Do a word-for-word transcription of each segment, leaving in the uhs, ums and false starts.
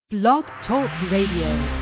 Blog Talk Radio.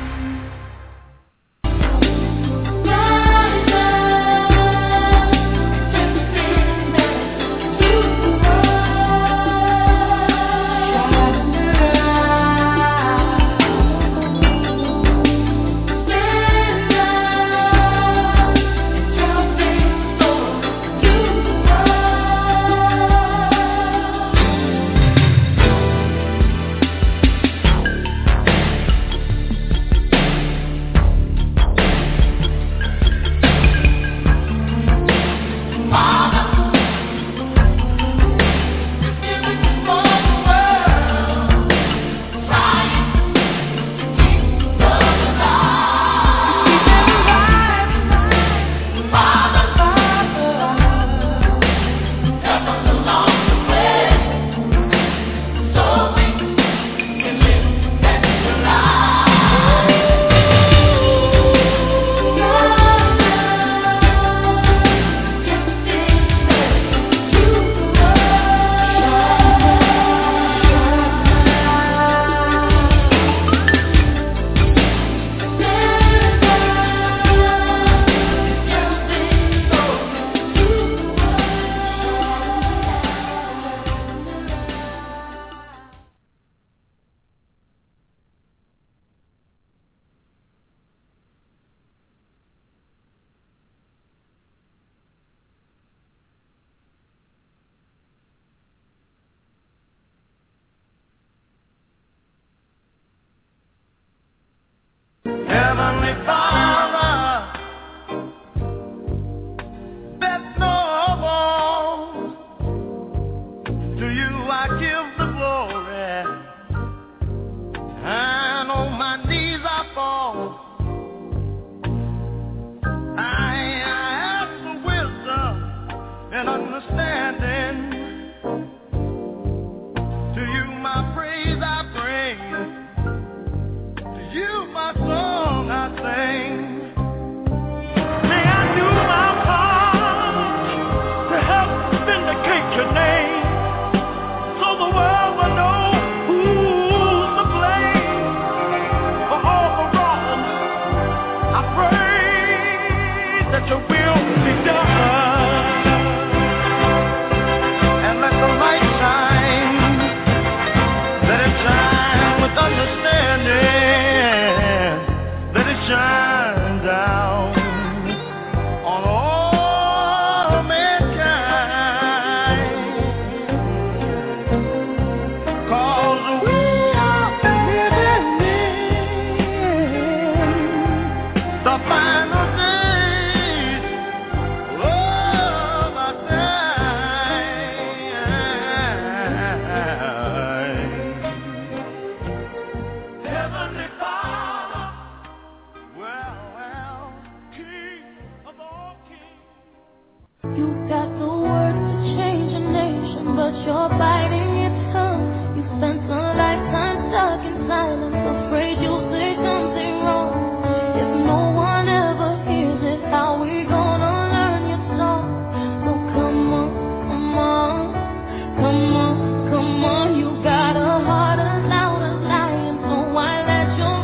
Heavenly Father, best of all, to you I give the glory, and on my knees I fall. I ask for wisdom and understanding. To you my praise I bring. You, my song, I sing. May I do my part to help vindicate your name, so the world will know who's to blame for all the wrong. I pray that your will be done, and let the light shine, let it shine with understanding. Let it shine down on all mankind, 'cause we are living in the final days of our time. Heavenly Father, well, well, King of all kings. You got the words to change a nation, but you're biting your tongue. You spent a lifetime stuck in silence, afraid you'll say something wrong. If no one ever hears it, how we gonna learn your song? So come on, come on, come on, come on. You got a heart as loud as lion, so why let your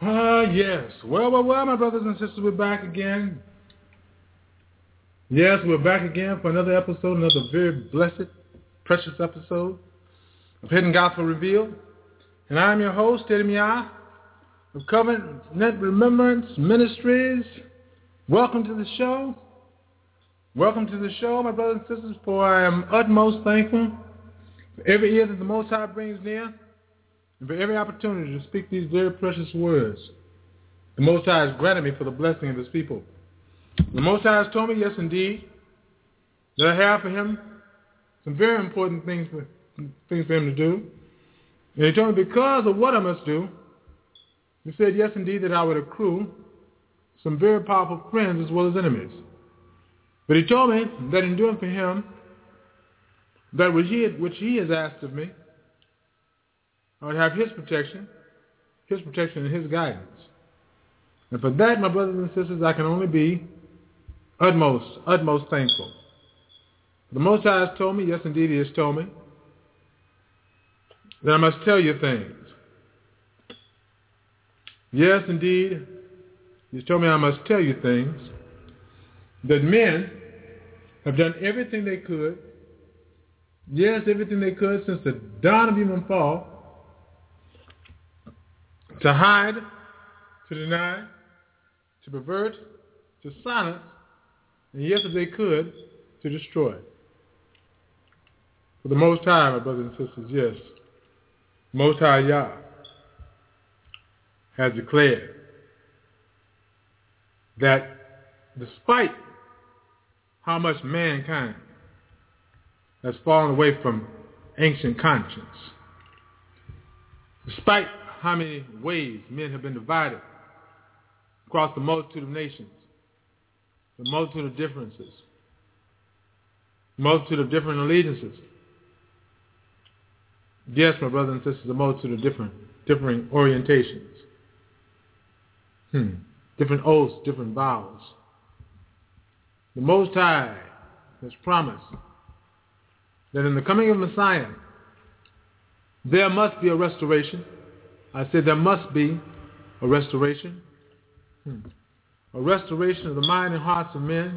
Ah, uh, yes. Well, well, well, my brothers and sisters, we're back again. Yes, we're back again for another episode, another very blessed, precious episode of Hidden Gospel Revealed. And I'm your host, Eddie Mia of Covenant Remembrance Ministries. Welcome to the show. Welcome to the show, my brothers and sisters, for I am utmost thankful for every ear that the Most High brings near, and for every opportunity to speak these very precious words the Most High has granted me for the blessing of His people. The Most High has told me, yes, indeed, that I have for Him some very important things for, things for Him to do. And He told me because of what I must do, He said, yes, indeed, that I would accrue some very powerful friends as well as enemies. But He told me that in doing for Him that which He, which he has asked of me, I would have His protection, His protection and His guidance. And for that, my brothers and sisters, I can only be utmost, utmost thankful. The Most High has told me, yes, indeed, He has told me, that I must tell you things. Yes, indeed, He has told me I must tell you things, that men have done everything they could, yes, everything they could since the dawn of human fall, to hide, to deny, to pervert, to silence, and yes, if they could, to destroy. For the Most High, my brothers and sisters, yes, Most High Yah has declared that despite how much mankind has fallen away from ancient conscience, despite how many ways men have been divided across the multitude of nations, the multitude of differences, multitude of different allegiances. Yes, my brothers and sisters, a multitude of different, differing orientations, hmm. different oaths, different vows. The Most High has promised that in the coming of Messiah, there must be a restoration. I said there must be a restoration. Hmm. A restoration of the mind and hearts of men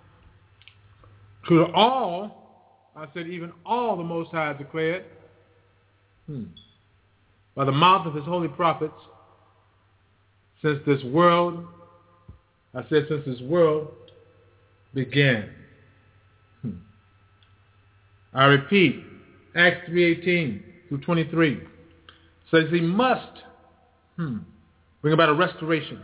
to all, I said even all the Most High declared, hmm, by the mouth of His holy prophets, since this world, I said since this world began. Hmm. I repeat, Acts three eighteen through twenty-three says He must hmm, bring about a restoration,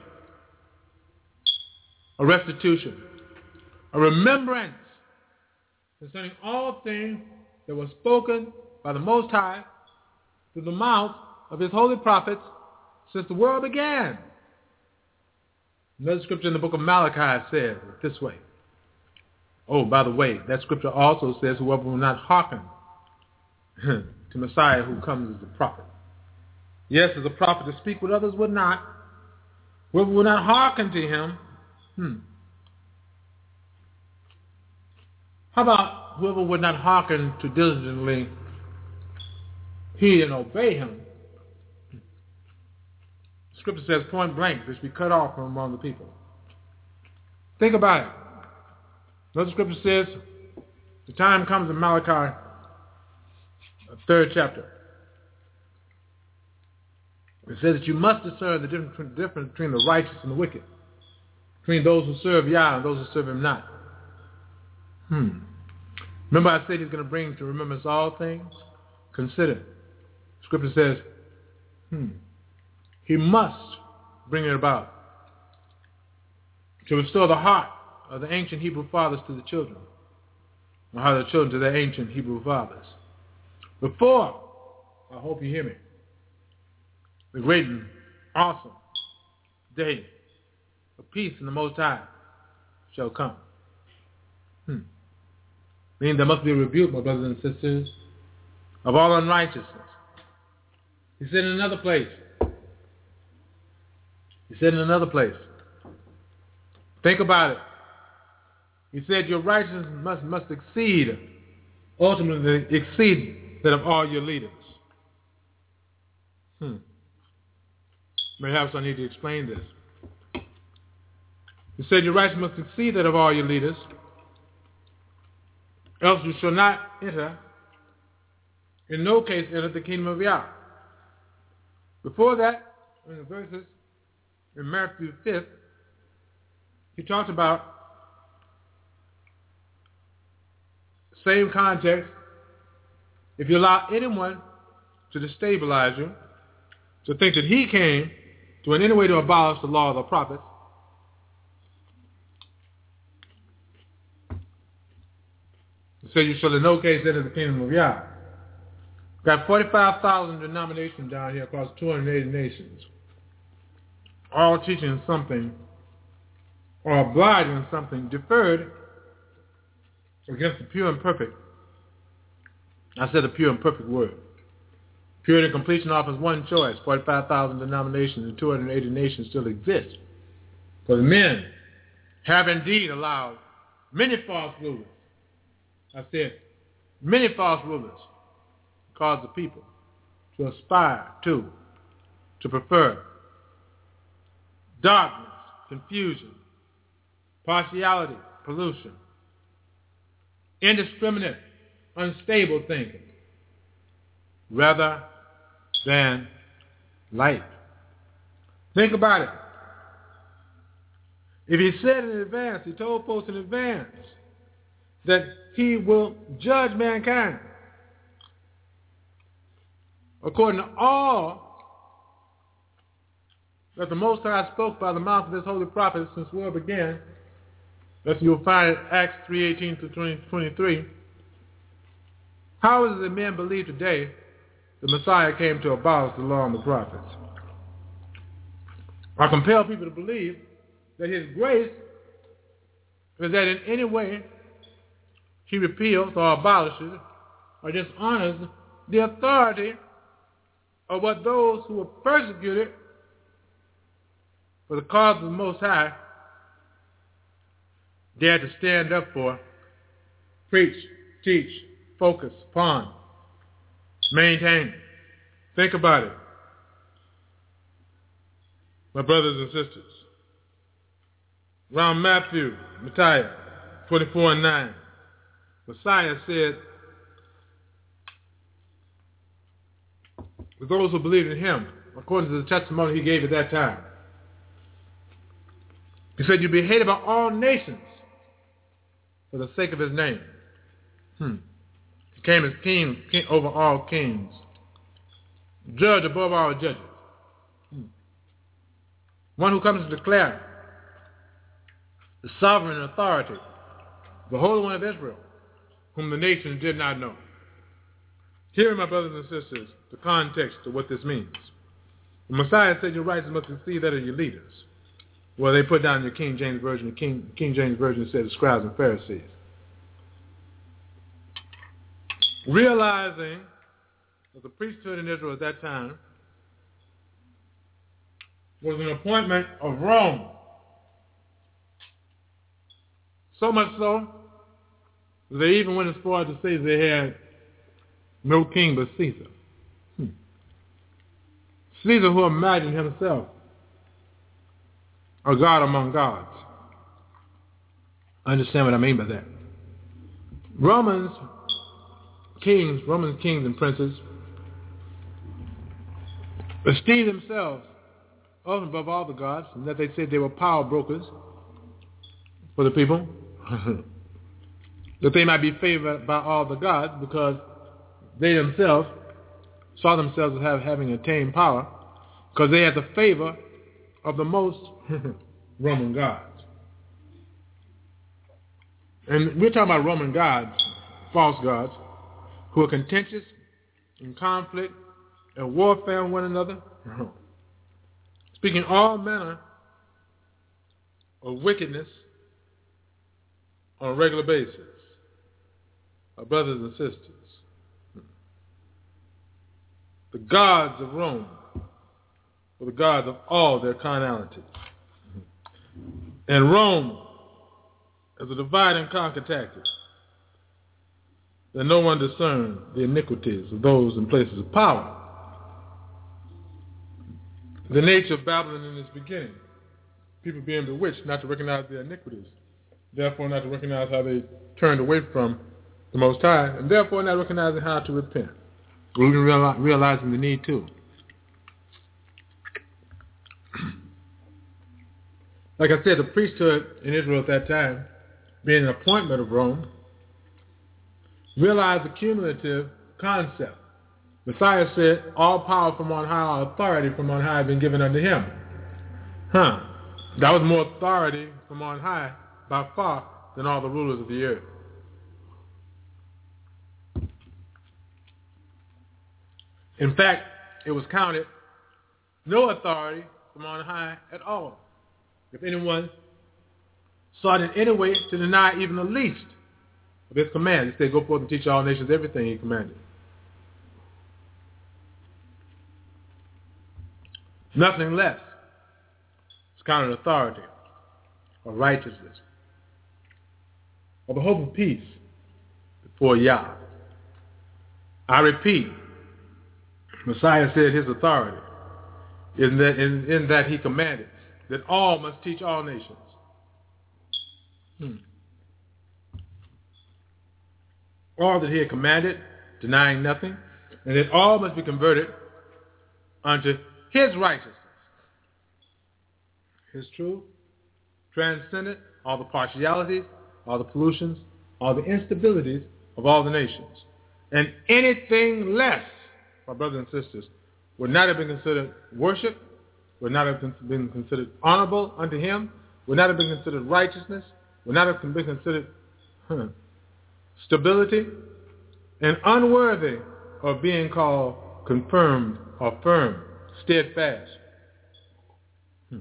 a restitution, a remembrance concerning all things that were spoken by the Most High through the mouth of His holy prophets since the world began. Another scripture in the book of Malachi says it this way. Oh, by the way, that scripture also says whoever will not hearken to Messiah who comes as a prophet. Yes, as a prophet to speak what others would not. Whoever will not hearken to Him. Hmm. How about whoever would not hearken to diligently heed and obey Him? Scripture says point blank, they should be cut off from among the people. Think about it. Another scripture says, the time comes in Malachi, third chapter. It says that you must discern the difference, difference between the righteous and the wicked, between those who serve Yah and those who serve Him not. Hmm. Remember I said He's going to bring to remembrance all things? Consider. Scripture says, hmm, He must bring it about to restore the heart of the ancient Hebrew fathers to the children, or how the children to their ancient Hebrew fathers. Before, I hope you hear me, the great and awesome day of peace in the Most High shall come. Hmm. Meaning there must be a rebuke, my brothers and sisters, of all unrighteousness. He said in another place, he said in another place, think about it. He said your righteousness must, must exceed, ultimately exceed that of all your leaders. Hmm. Perhaps I need to explain this. He said, your rights must exceed that of all your leaders, else you shall not enter, in no case enter the kingdom of Yah. Before that, in the verses in Matthew fifth, he talked about same context. If you allow anyone to destabilize you, to think that he came to in any way to abolish the law of the prophets, he said you shall in no case enter the kingdom of Yah. Got forty-five thousand denominations down here across two hundred eighty nations, all teaching something or obliging something deferred against the pure and perfect. I said the pure and perfect word. Purity and completion offers one choice. forty-five thousand denominations and two hundred eighty nations still exist. For the men have indeed allowed many false rulers. I said many false rulers cause the people to aspire to, to prefer darkness, confusion, partiality, pollution, indiscriminate, unstable thinking, rather than light. Think about it. If he said in advance, he told folks in advance that he will judge mankind according to all that the Most High spoke by the mouth of his holy prophets since the world began, as you'll find in Acts three eighteen to twenty-three, how is it that men believe today the Messiah came to abolish the law and the prophets? I compel people to believe that his grace is that in any way he repeals or abolishes or dishonors the authority of what those who were persecuted for the cause of the Most High dared to stand up for, preach, teach, focus upon, maintain. Think about it, my brothers and sisters. Around Matthew, Matthew twenty-four and nine, Messiah said, for those who believed in him, according to the testimony he gave at that time, he said, you'll be hated by all nations for the sake of his name. Hmm. He came as king, king over all kings, judge above all judges. Hmm. One who comes to declare the sovereign authority, the Holy One of Israel, whom the nations did not know. Here, my brothers and sisters, the context of what this means. The Messiah said your rights must exceed that of your leaders. Well, they put down your King James Version. The King, King James Version said the scribes and Pharisees. Realizing that the priesthood in Israel at that time was an appointment of Rome. So much so, they even went as far as to say they had no king but Caesar. Hmm. Caesar, who imagined himself a God among gods. Understand what I mean by that. Romans kings, Roman kings and princes esteemed themselves over above all the gods, and that they said they were power brokers for the people, that they might be favored by all the gods because they themselves saw themselves as have, having attained power because they had the favor of the most Roman gods. And we're talking about Roman gods, false gods, who are contentious, in conflict, and warfare with one another, speaking all manner of wickedness on a regular basis. Our brothers and sisters, the gods of Rome were the gods of all their carnality. And Rome is a divide and conquer tactic that no one discerned the iniquities of those in places of power. the nature of Babylon in its beginning. People being bewitched not to recognize their iniquities, therefore not to recognize how they turned away from the Most High, and therefore not recognizing how to repent. Or even reali- realizing the need to. Like I said, the priesthood in Israel at that time, being an appointment of Rome, realized the cumulative concept. Messiah said, all power from on high, all authority from on high had been given unto him. Huh. That was more authority from on high by far than all the rulers of the earth. In fact, it was counted no authority from on high at all. If anyone sought in any way to deny even the least of his command, he said, go forth and teach all nations everything he commanded. Nothing less. It's counted authority or righteousness or the hope of peace before Yah. I repeat, Messiah said his authority in that, in, in that he commanded that all must teach all nations. Hmm. All that he had commanded, denying nothing, and that all must be converted unto his righteousness. His truth transcended all the partialities, all the pollutions, all the instabilities of all the nations. And anything less, my brothers and sisters, would not have been considered worship, would not have been considered honorable unto him, would not have been considered righteousness, would not have been considered huh, stability, and unworthy of being called confirmed or firm, steadfast. Hmm.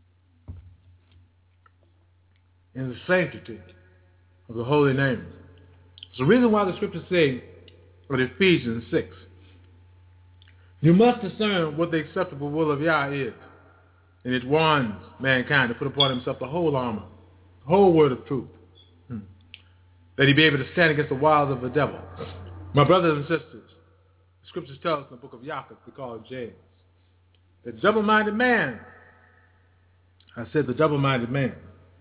In the sanctity of the holy name. It's the reason why the scriptures say in Ephesians six, you must discern what the acceptable will of Yah is. And it warns mankind to put upon himself the whole armor, the whole word of truth, hmm. that he be able to stand against the wiles of the devil. My brothers and sisters, the scriptures tell us in the book of Yaakov, we call it James, the double-minded man, I said the double-minded man,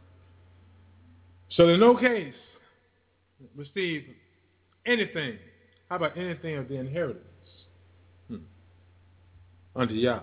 shall in no case receive anything, how about anything of the inheritance, hmm. unto Yah.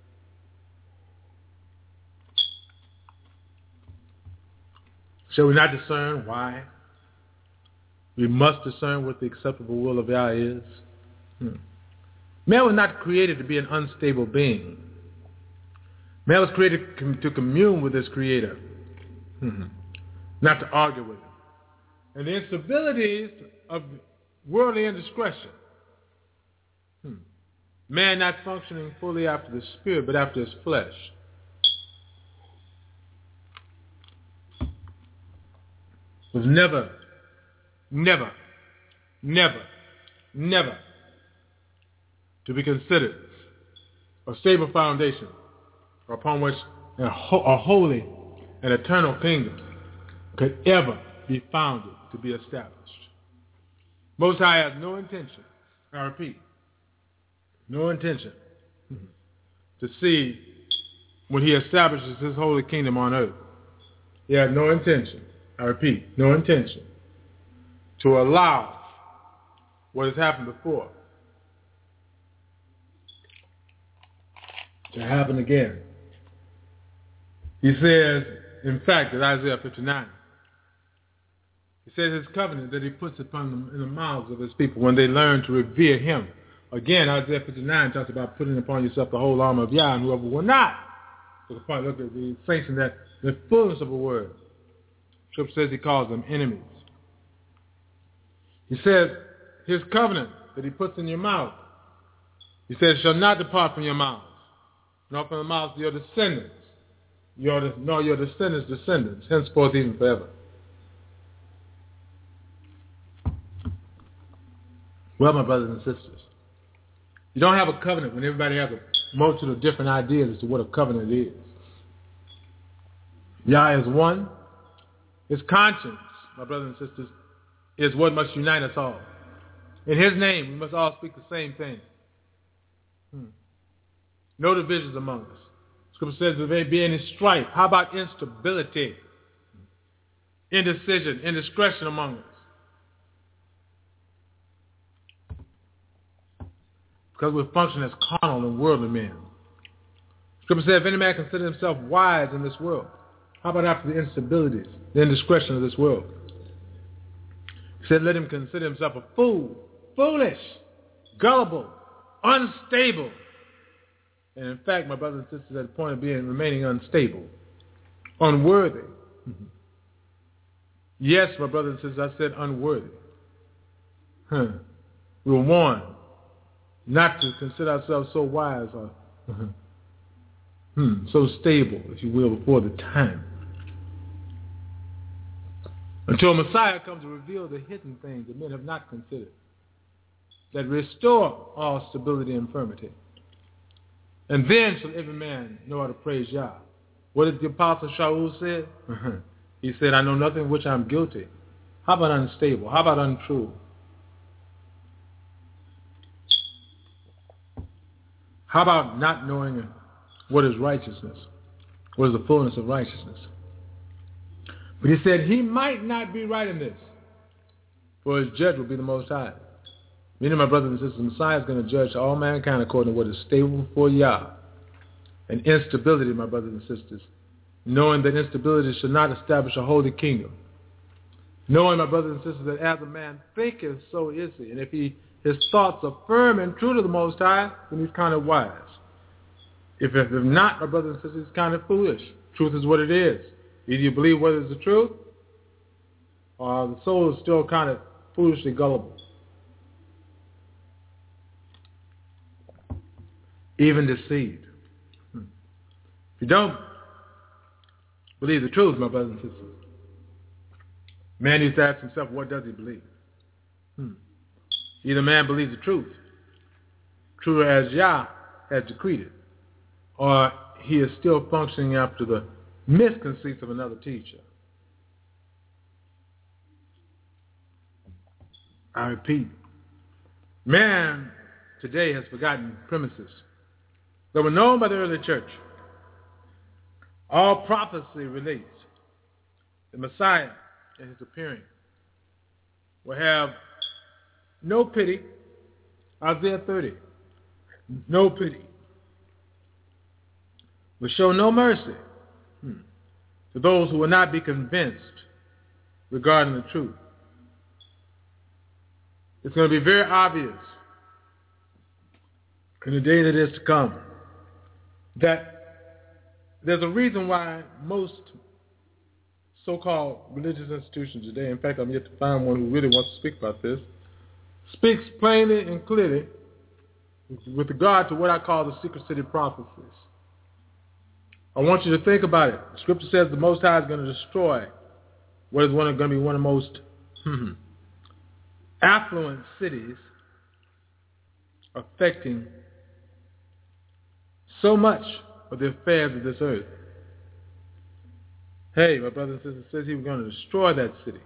Shall we not discern why? We must discern what the acceptable will of Yah is. Hmm. Man was not created to be an unstable being. Man was created to commune with his Creator, hmm. not to argue with him. And the instabilities of worldly indiscretion, hmm. man not functioning fully after the spirit, but after his flesh, was never, never, never, never to be considered a stable foundation upon which a, ho- a holy and eternal kingdom could ever be founded to be established. Most High has no intention, I repeat, no intention mm-hmm. to see when he establishes his holy kingdom on earth. He has no intention, I repeat, no intention to allow what has happened before to happen again. He says, in fact, in Isaiah fifty-nine, he says his covenant that he puts upon them in the mouths of his people when they learn to revere him. Again, Isaiah fifty-nine talks about putting upon yourself the whole armor of Yah, and whoever will not. Look at the saints in that, the fullness of a word. Scripture says he calls them enemies. He says his covenant that he puts in your mouth, he says, shall not depart from your mouths, nor from the mouths of your descendants, your, nor your descendants' descendants, henceforth even forever. Well, my brothers and sisters, you don't have a covenant when everybody has a multitude of different ideas as to what a covenant is. Yah is one. His conscience, my brothers and sisters, is what must unite us all. In his name, we must all speak the same thing. Hmm. No divisions among us. Scripture says there may be any strife. How about instability, indecision, indiscretion among us? Because we function as carnal and worldly men. Scripture says if any man consider himself wise in this world, how about after the instabilities, the indiscretion of this world? He said, let him consider himself a fool, foolish, gullible, unstable. And in fact, my brothers and sisters, at the point of being remaining unstable, unworthy. Mm-hmm. Yes, my brothers and sisters, I said unworthy. Huh. We were warned not to consider ourselves so wise or uh-huh. hmm, so stable, if you will, before the time. Until Messiah comes to reveal the hidden things that men have not considered, that restore all stability and firmity. And then shall every man know how to praise Yah. What did the Apostle Shaul say? Uh-huh. He said, I know nothing of which I'm guilty. How about unstable? How about untrue? How about not knowing what is righteousness? What is the fullness of righteousness? But he said he might not be right in this, for his judge will be the Most High. Meaning, my brothers and sisters, the Messiah is going to judge all mankind according to what is stable before Yah. And instability, my brothers and sisters, knowing that instability should not establish a holy kingdom. Knowing, my brothers and sisters, that as a man thinketh, so is he. And if he his thoughts are firm and true to the Most High, then he's kind of wise. If, if, if not, my brothers and sisters, he's kind of foolish. Truth is what it is. Either you believe what is the truth, or the soul is still kind of foolishly gullible. Even deceived. Hmm. If you don't believe the truth, my brothers and sisters, man needs to ask himself, what does he believe? Hmm. Either man believes the truth, true as Yah has decreed it, or he is still functioning after the misconceits of another teacher. I repeat, man today has forgotten premises that were known by the early church. All prophecy relates. The Messiah in his appearing will have no pity. Isaiah thirty. No pity. Will show no mercy hmm, to those who will not be convinced regarding the truth. It's going to be very obvious in the day that is to come that there's a reason why most so-called religious institutions today, in fact, I'm yet to find one who really wants to speak about this, speaks plainly and clearly with regard to what I call the secret city prophecies. I want you to think about it. The scripture says the Most High is going to destroy what is one of, going to be one of the most affluent cities, affecting so much of the affairs of this earth. Hey, my brother and sister, says he was going to destroy that city.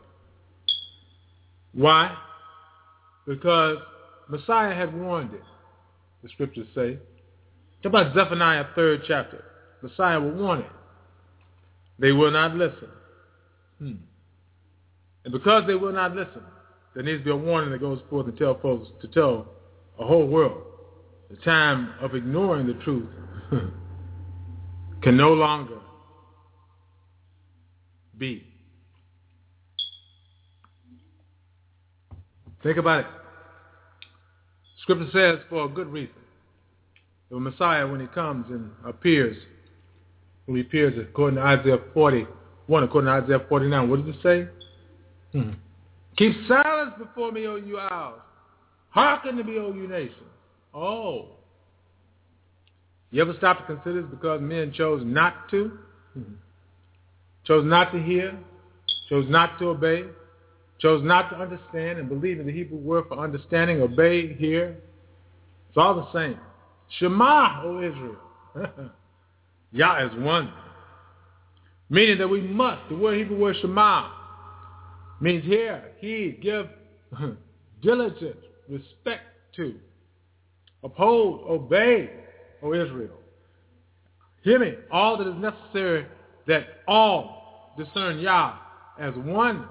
Why? Because Messiah had warned it, the scriptures say. Talk about Zephaniah third chapter. Messiah will warn it. They will not listen. Hmm. And because they will not listen, there needs to be a warning that goes forth to tell folks, to tell a whole world, the time of ignoring the truth can no longer be. Think about it. Scripture says for a good reason. The Messiah, when he comes and appears, when he appears according to Isaiah forty-one, according to Isaiah forty-nine, what does it say? Hmm. Keep silence before me, O you isles. Hearken to me, O you nations. Oh. You ever stop to consider this because men chose not to? Hmm. Chose not to hear, chose not to obey, chose not to understand and believe in the Hebrew word for understanding, obey, hear. It's all the same. Shema, O Israel. Yah is one. Meaning that we must, the word Hebrew word Shema means hear, heed, give diligent respect to, uphold, obey, O Israel. Hear me. All that is necessary that all discern Yah as one.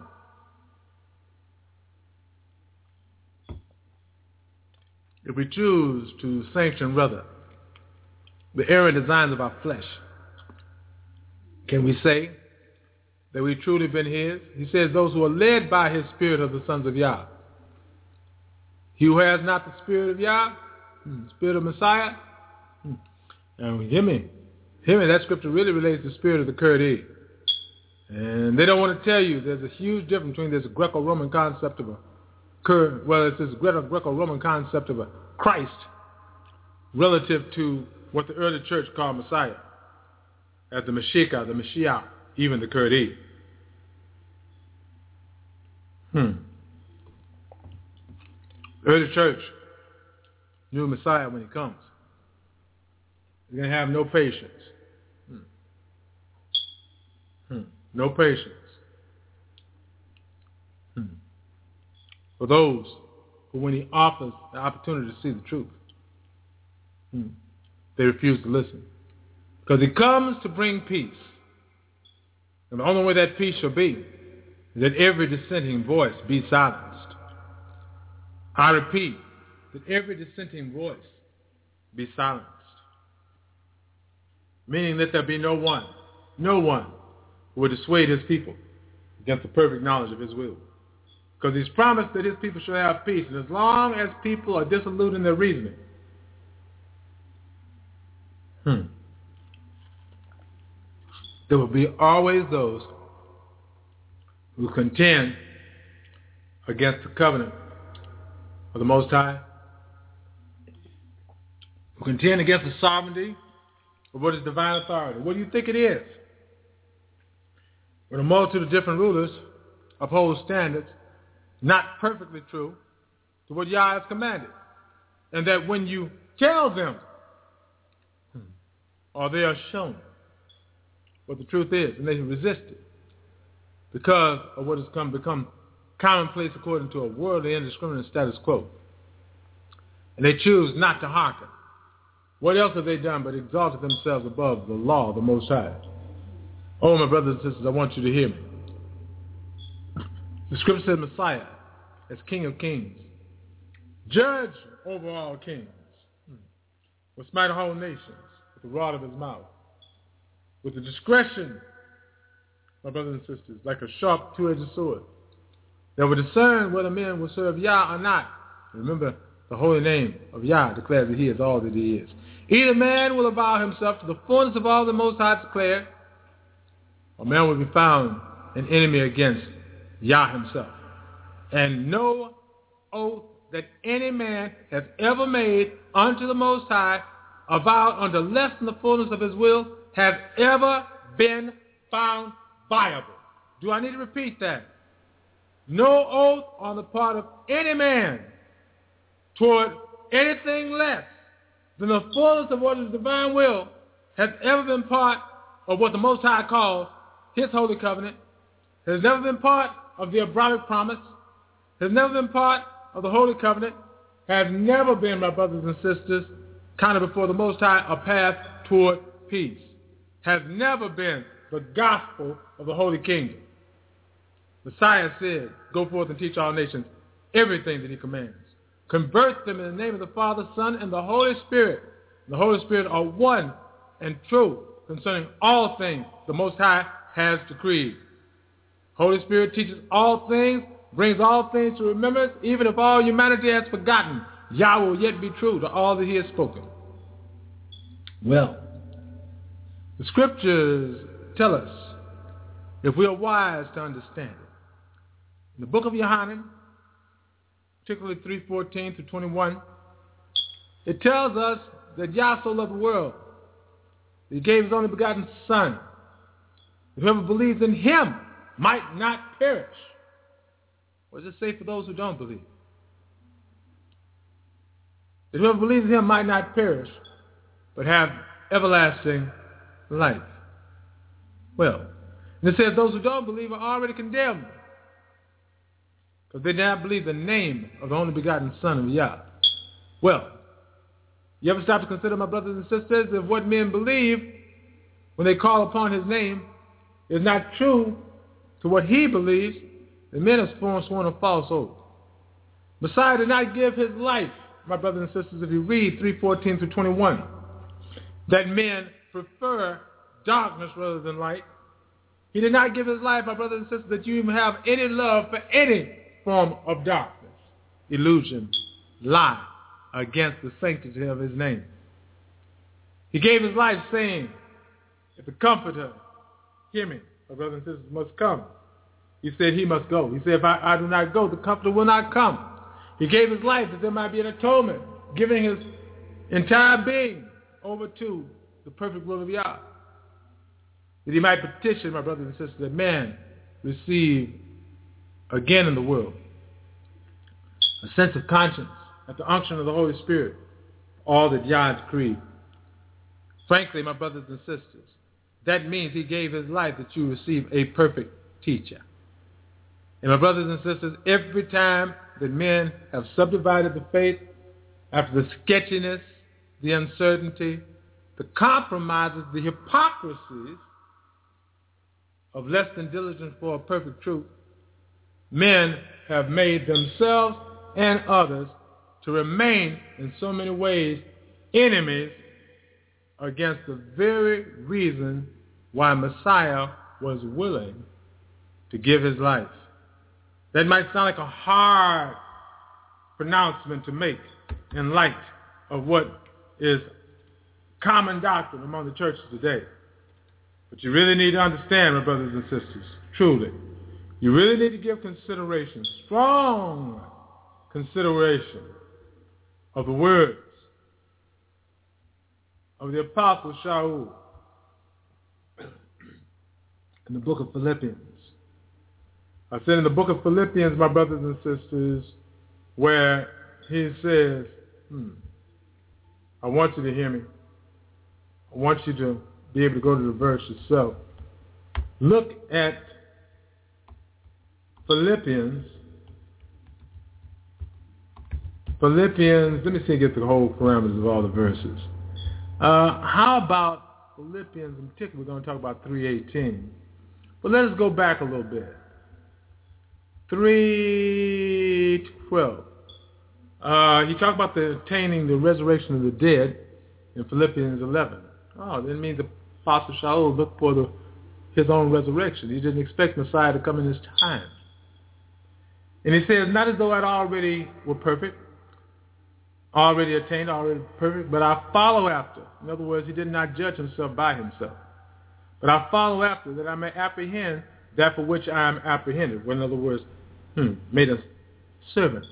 If we choose to sanction rather the errant designs of our flesh, can we say that we truly been his? He says those who are led by his spirit are the sons of Yah. He who has not the spirit of Yah, the spirit of Messiah, and hear me, hear me, that scripture really relates to the spirit of the Kurdi. And they don't want to tell you there's a huge difference between this Greco-Roman concept of a Kur, well, it's this Greco-Roman concept of a Christ relative to what the early church called Messiah, as the Mashiach, the Mashiach, even the Kurdi. Hmm. The early church knew Messiah when he comes. He's going to have no patience. Hmm. Hmm. No patience. Hmm. For those who, when he offers the opportunity to see the truth, hmm, they refuse to listen. Because he comes to bring peace. And the only way that peace shall be is that every dissenting voice be silenced. I repeat, that every dissenting voice be silenced. Meaning that there be no one, no one who will dissuade his people against the perfect knowledge of his will. Because he's promised that his people shall have peace. And as long as people are dissolute in their reasoning, hmm, there will be always those who contend against the covenant of the Most High, who contend against the sovereignty of what is divine authority. What do you think it is? When a multitude of different rulers uphold standards not perfectly true to what Yah has commanded, and that when you tell them, or they are shown what the truth is, and they resist it because of what has come become commonplace according to a worldly indiscriminate status quo, and they choose not to hearken. What else have they done but exalted themselves above the law of the Most High? Oh, my brothers and sisters, I want you to hear me. The scripture says Messiah as King of Kings, judge over all kings, will smite whole nations with the rod of his mouth, with the discretion, my brothers and sisters, like a sharp two-edged sword, that will discern whether men will serve Yah or not. Remember, the holy name of Yah declares that he is all that he is. Either man will avow himself to the fullness of all the Most High declared, or man will be found an enemy against Yah himself. And no oath that any man has ever made unto the Most High, avowed under less than the fullness of his will, has ever been found viable. Do I need to repeat that? No oath on the part of any man toward anything less than the fullness of what is divine will has ever been part of what the Most High calls his holy covenant, has never been part of the Abrahamic promise, has never been part of the holy covenant, has never been, my brothers and sisters, counted before the Most High a path toward peace, has never been the gospel of the holy kingdom. Messiah said, go forth and teach all nations everything that he commands. Convert them in the name of the Father, Son, and the Holy Spirit. The Holy Spirit are one and true concerning all things the Most High has decreed. Holy Spirit teaches all things, brings all things to remembrance, even if all humanity has forgotten. Yah will yet be true to all that he has spoken. Well, the scriptures tell us, if we are wise to understand it. In the book of Yohanan, particularly three fourteen through twenty-one, it tells us that Yah so loved the world that he gave his only begotten Son, that whoever believes in him might not perish. What does it say for those who don't believe? That whoever believes in him might not perish, but have everlasting life. Well, and it says those who don't believe are already condemned, because they did not believe the name of the only begotten Son of Yah. Well, you ever stop to consider, my brothers and sisters, if what men believe when they call upon his name, is not true to what he believes, the men have sworn, sworn a false oath. Messiah did not give his life, my brothers and sisters, if you read three fourteen through twenty-one, that men prefer darkness rather than light. He did not give his life, my brothers and sisters, that you even have any love for any form of darkness, illusion, lie against the sanctity of his name. He gave his life saying, if the Comforter, hear me, my brothers and sisters, must come. He said he must go. He said, if I, I do not go, the Comforter will not come. He gave his life that there might be an atonement, giving his entire being over to the perfect will of Yah, that he might petition, my brothers and sisters, that man receive again in the world a sense of conscience at the unction of the Holy Spirit, all that Yah has decreed. Frankly, my brothers and sisters, that means he gave his life that you receive a perfect teacher. And my brothers and sisters, every time that men have subdivided the faith after the sketchiness, the uncertainty, the compromises, the hypocrisies of less than diligence for a perfect truth, men have made themselves and others to remain in so many ways enemies against the very reason why Messiah was willing to give his life. That might sound like a hard pronouncement to make in light of what is common doctrine among the churches today. But you really need to understand, my brothers and sisters, truly, you really need to give consideration, strong consideration of the words of the Apostle Shaul in the book of Philippians. I said in the book of Philippians, my brothers and sisters, where he says, hmm, I want you to hear me. I want you to be able to go to the verse yourself. Look at Philippians. Philippians, let me see, get the whole parameters of all the verses. Uh, how about Philippians in particular? We're going to talk about three eighteen. But let us go back a little bit. three twelve. Uh, he talked about the attaining the resurrection of the dead in Philippians eleven. Oh, that means the Apostle Shaul looked for the, his own resurrection. He didn't expect Messiah to come in his time. And he says, not as though I'd already were perfect, already attained, already perfect, but I follow after. In other words, he did not judge himself by himself. But I follow after, that I may apprehend that for which I am apprehended. Well, in other words, hmm, made us servants,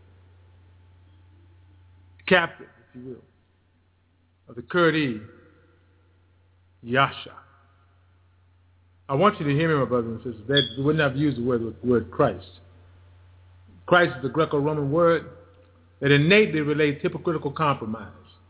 captive, if you will, of the Kurdi Yasha. I want you to hear me, my brothers and sisters. They would not have used the word, the word Christ. Christ is the Greco-Roman word that innately relates hypocritical compromise.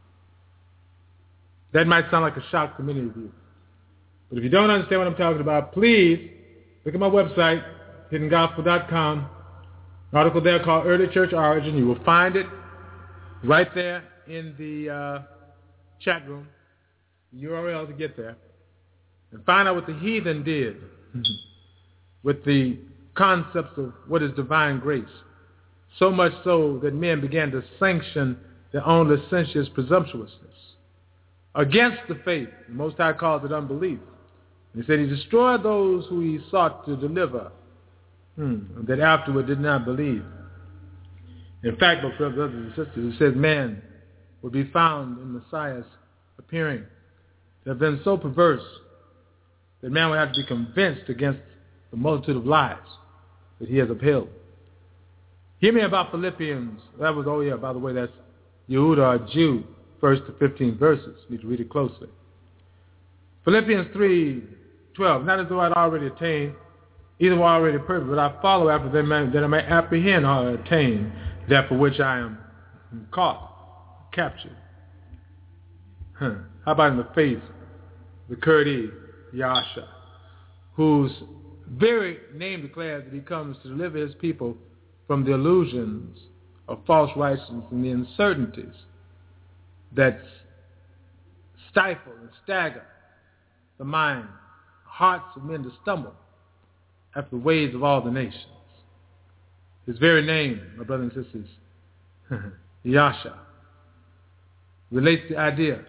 That might sound like a shock to many of you. But if you don't understand what I'm talking about, please look at my website, hidden gospel dot com. An article there called Early Church Origin. You will find it right there in the uh, chat room. U R L to get there. And find out what the heathen did with the concepts of what is divine grace. So much so that men began to sanction their own licentious presumptuousness against the faith. The Most High calls it unbelief. He said he destroyed those who he sought to deliver, hmm, that afterward did not believe. In fact, my brothers and sisters, it says man will be found in Messiah's appearing to have been so perverse that man will have to be convinced against the multitude of lies that he has upheld. Hear me about Philippians. That was, oh yeah, by the way, that's Yehuda, a Jew, first to fifteen verses. You need to read it closely. Philippians three twelve, not as though I'd already attained, either were already perfect, but I follow after them that I may apprehend or attain that for which I am caught, captured. Huh. How about in the face, the Kurdi Yasha, whose very name declares that he comes to deliver his people from the illusions of false righteousness and the uncertainties that stifle and stagger the mind, hearts of men to stumble after the ways of all the nations. His very name, my brothers and sisters, Yasha, relates the idea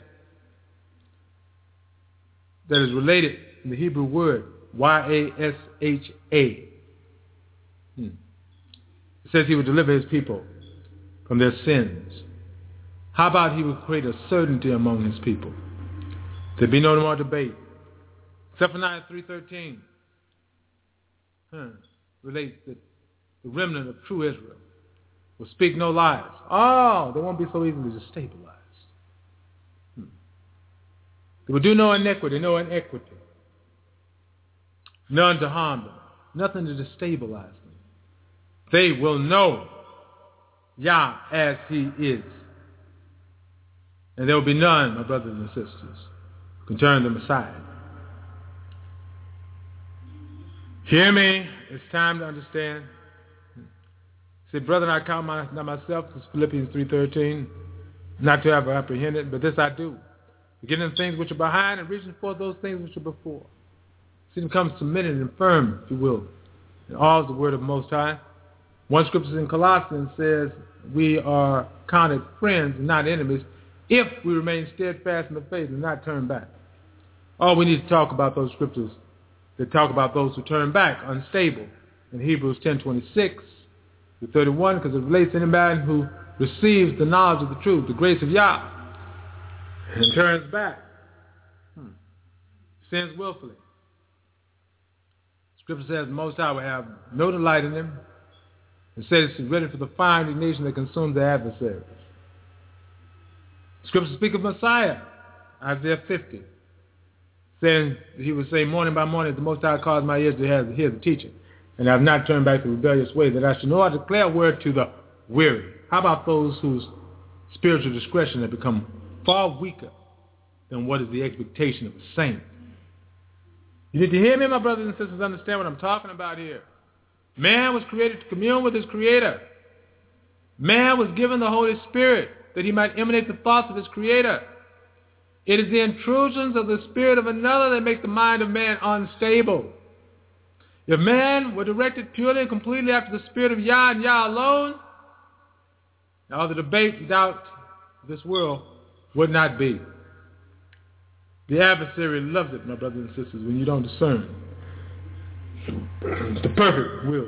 that is related in the Hebrew word Y A S H A. Hmm. It says he would deliver his people from their sins. How about he would create a certainty among his people? There'd be no more debate. Zephaniah three thirteen huh, relates that the remnant of true Israel will speak no lies. Oh, they won't be so easily destabilized. Hmm. They will do no iniquity, no inequity. None to harm them. Nothing to destabilize them. They will know Yah as he is. And there will be none, my brothers and sisters, who can turn them aside. Hear me. It's time to understand. Say, brethren, I count my, not myself, this is Philippians three thirteen, not to have apprehended, but this I do, beginning the things which are behind and reaching forth those things which are before. See them come submitted and firm, if you will, in all the word of the Most High. One scripture in Colossians says we are counted friends and not enemies if we remain steadfast in the faith and not turn back. Oh, we need to talk about those scriptures that talk about those who turn back, unstable, in Hebrews ten twenty-six to thirty-one, because it relates to anybody who receives the knowledge of the truth, the grace of Yah, and turns back, hmm. sins willfully. Scripture says the Most High will have no delight in them, and says it's ready for the fire indignation that consumes their adversaries. Scripture speak of Messiah, Isaiah fifty, saying he would say, morning by morning, the Most High caused my ears to hear the teaching, and I have not turned back the rebellious way, that I should know how to declare a word to the weary. How about those whose spiritual discretion has become far weaker than what is the expectation of a saint? You need to hear me, my brothers and sisters, understand what I'm talking about here. Man was created to commune with his Creator. Man was given the Holy Spirit that he might emanate the thoughts of his Creator. It is the intrusions of the spirit of another that make the mind of man unstable. If man were directed purely and completely after the spirit of Yah and Yah alone, all the debate and doubt of this world would not be. The adversary loves it, my brothers and sisters, when you don't discern the perfect will,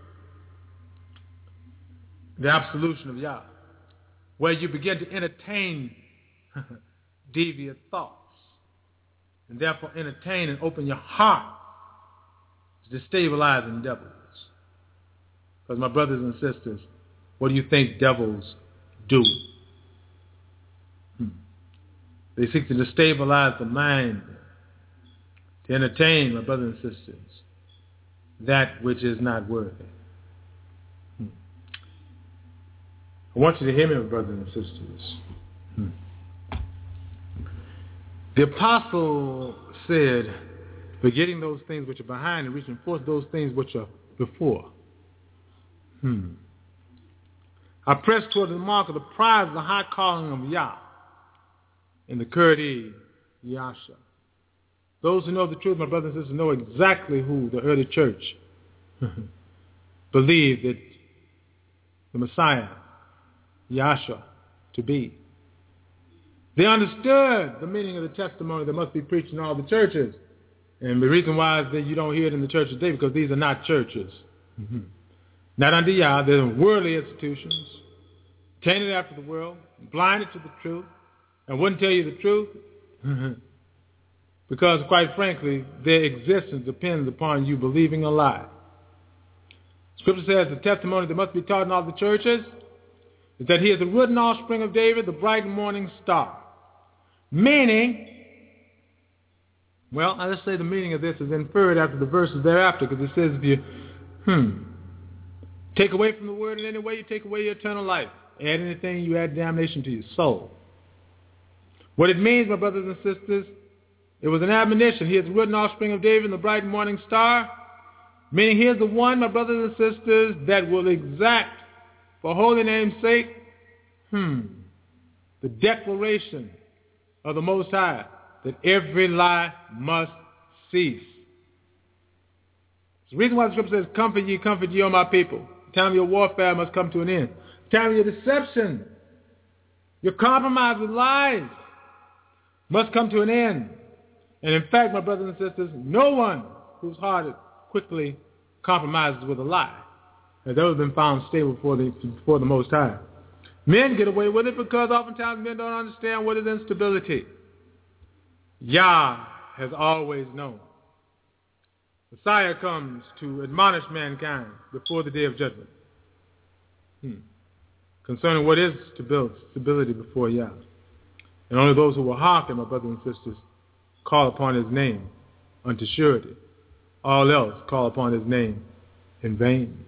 the absolution of Yah, where you begin to entertain deviant thoughts, and therefore entertain and open your heart to destabilizing devils. Because my brothers and sisters, what do you think devils do? Hmm. They seek to destabilize the mind, to entertain, my brothers and sisters, that which is not worthy. Hmm. I want you to hear me, my brothers and sisters. Hmm. The apostle said, forgetting those things which are behind and reaching forth those things which are before. Hmm. I press toward the mark of the prize of the high calling of Yah in the Kurdi Yasha. Those who know the truth, my brothers and sisters, know exactly who the early church believed that the Messiah, Yasha, to be. They understood the meaning of the testimony that must be preached in all the churches. And the reason why is that you don't hear it in the church today, because these are not churches. Mm-hmm. Not under Yah. They're worldly institutions, tainted after the world, blinded to the truth, and wouldn't tell you the truth. Mm-hmm. Because, quite frankly, their existence depends upon you believing a lie. Scripture says the testimony that must be taught in all the churches is that he is the root and offspring of David, the bright morning star. Meaning, well, let's say the meaning of this is inferred after the verses thereafter, because it says if you, hmm, take away from the word in any way, you take away your eternal life. Add anything, you add damnation to your soul. What it means, my brothers and sisters, it was an admonition. He is the root and offspring of David, the bright morning star. Meaning he is the one, my brothers and sisters, that will exact, for holy name's sake, hmm, the declaration of the Most High that every lie must cease. It's the reason why the scripture says, comfort ye, comfort ye, O my people. The time of your warfare must come to an end. The time of your deception, your compromise with lies must come to an end. And in fact, my brothers and sisters, no one whose heart is quickly compromises with a lie has ever been found stable before the, before the Most High. Men get away with it because oftentimes men don't understand what is instability. Yah has always known. Messiah comes to admonish mankind before the day of judgment hmm. concerning what is stability before Yah. And only those who will hearken, my brothers and sisters, call upon his name unto surety. All else call upon his name in vain.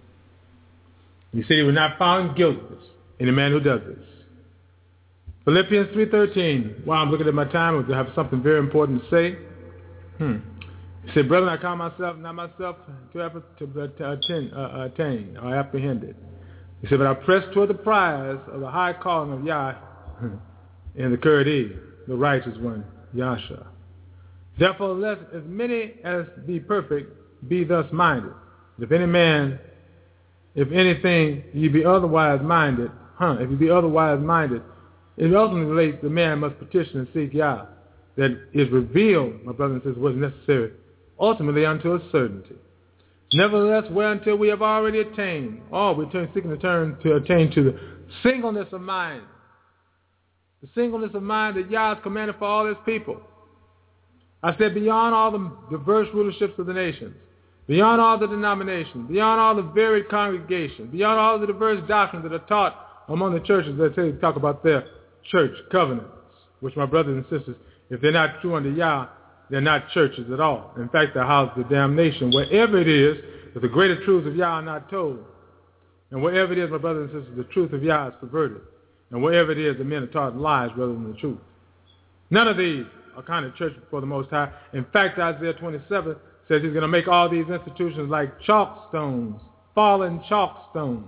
He said he was not found guiltless in the man who does this. Philippians three thirteen. While I'm looking at my time, I have something very important to say. Hmm. He said, brethren, I count myself, not myself, to, have, to attain, uh, attain or apprehended. He said, but I press toward the prize of the high calling of Yah in the Kurdi, the righteous one, Yahshua. Therefore, let as many as be perfect be thus minded. If any man, if anything, ye be otherwise minded, huh? If you be otherwise minded, it ultimately relates the man must petition and seek Yah, that is revealed, my brothers and sisters, what is necessary, ultimately unto a certainty. Nevertheless, whereuntil we have already attained, oh, we're seeking to turn to attain to the singleness of mind, the singleness of mind that Yah has commanded for all his people. I said beyond all the diverse rulerships of the nations, beyond all the denominations, beyond all the varied congregations, beyond all the diverse doctrines that are taught among the churches that say talk about their church covenants, which my brothers and sisters, if they're not true unto Yah, they're not churches at all. In fact, they're houses of damnation. Wherever it is that the greater truths of Yah are not told, and wherever it is, my brothers and sisters, the truth of Yah is perverted, and wherever it is, the men are taught lies rather than the truth. None of these are kind of church before the Most High. In fact, Isaiah twenty-seven says he's going to make all these institutions like chalk stones, fallen chalk stones,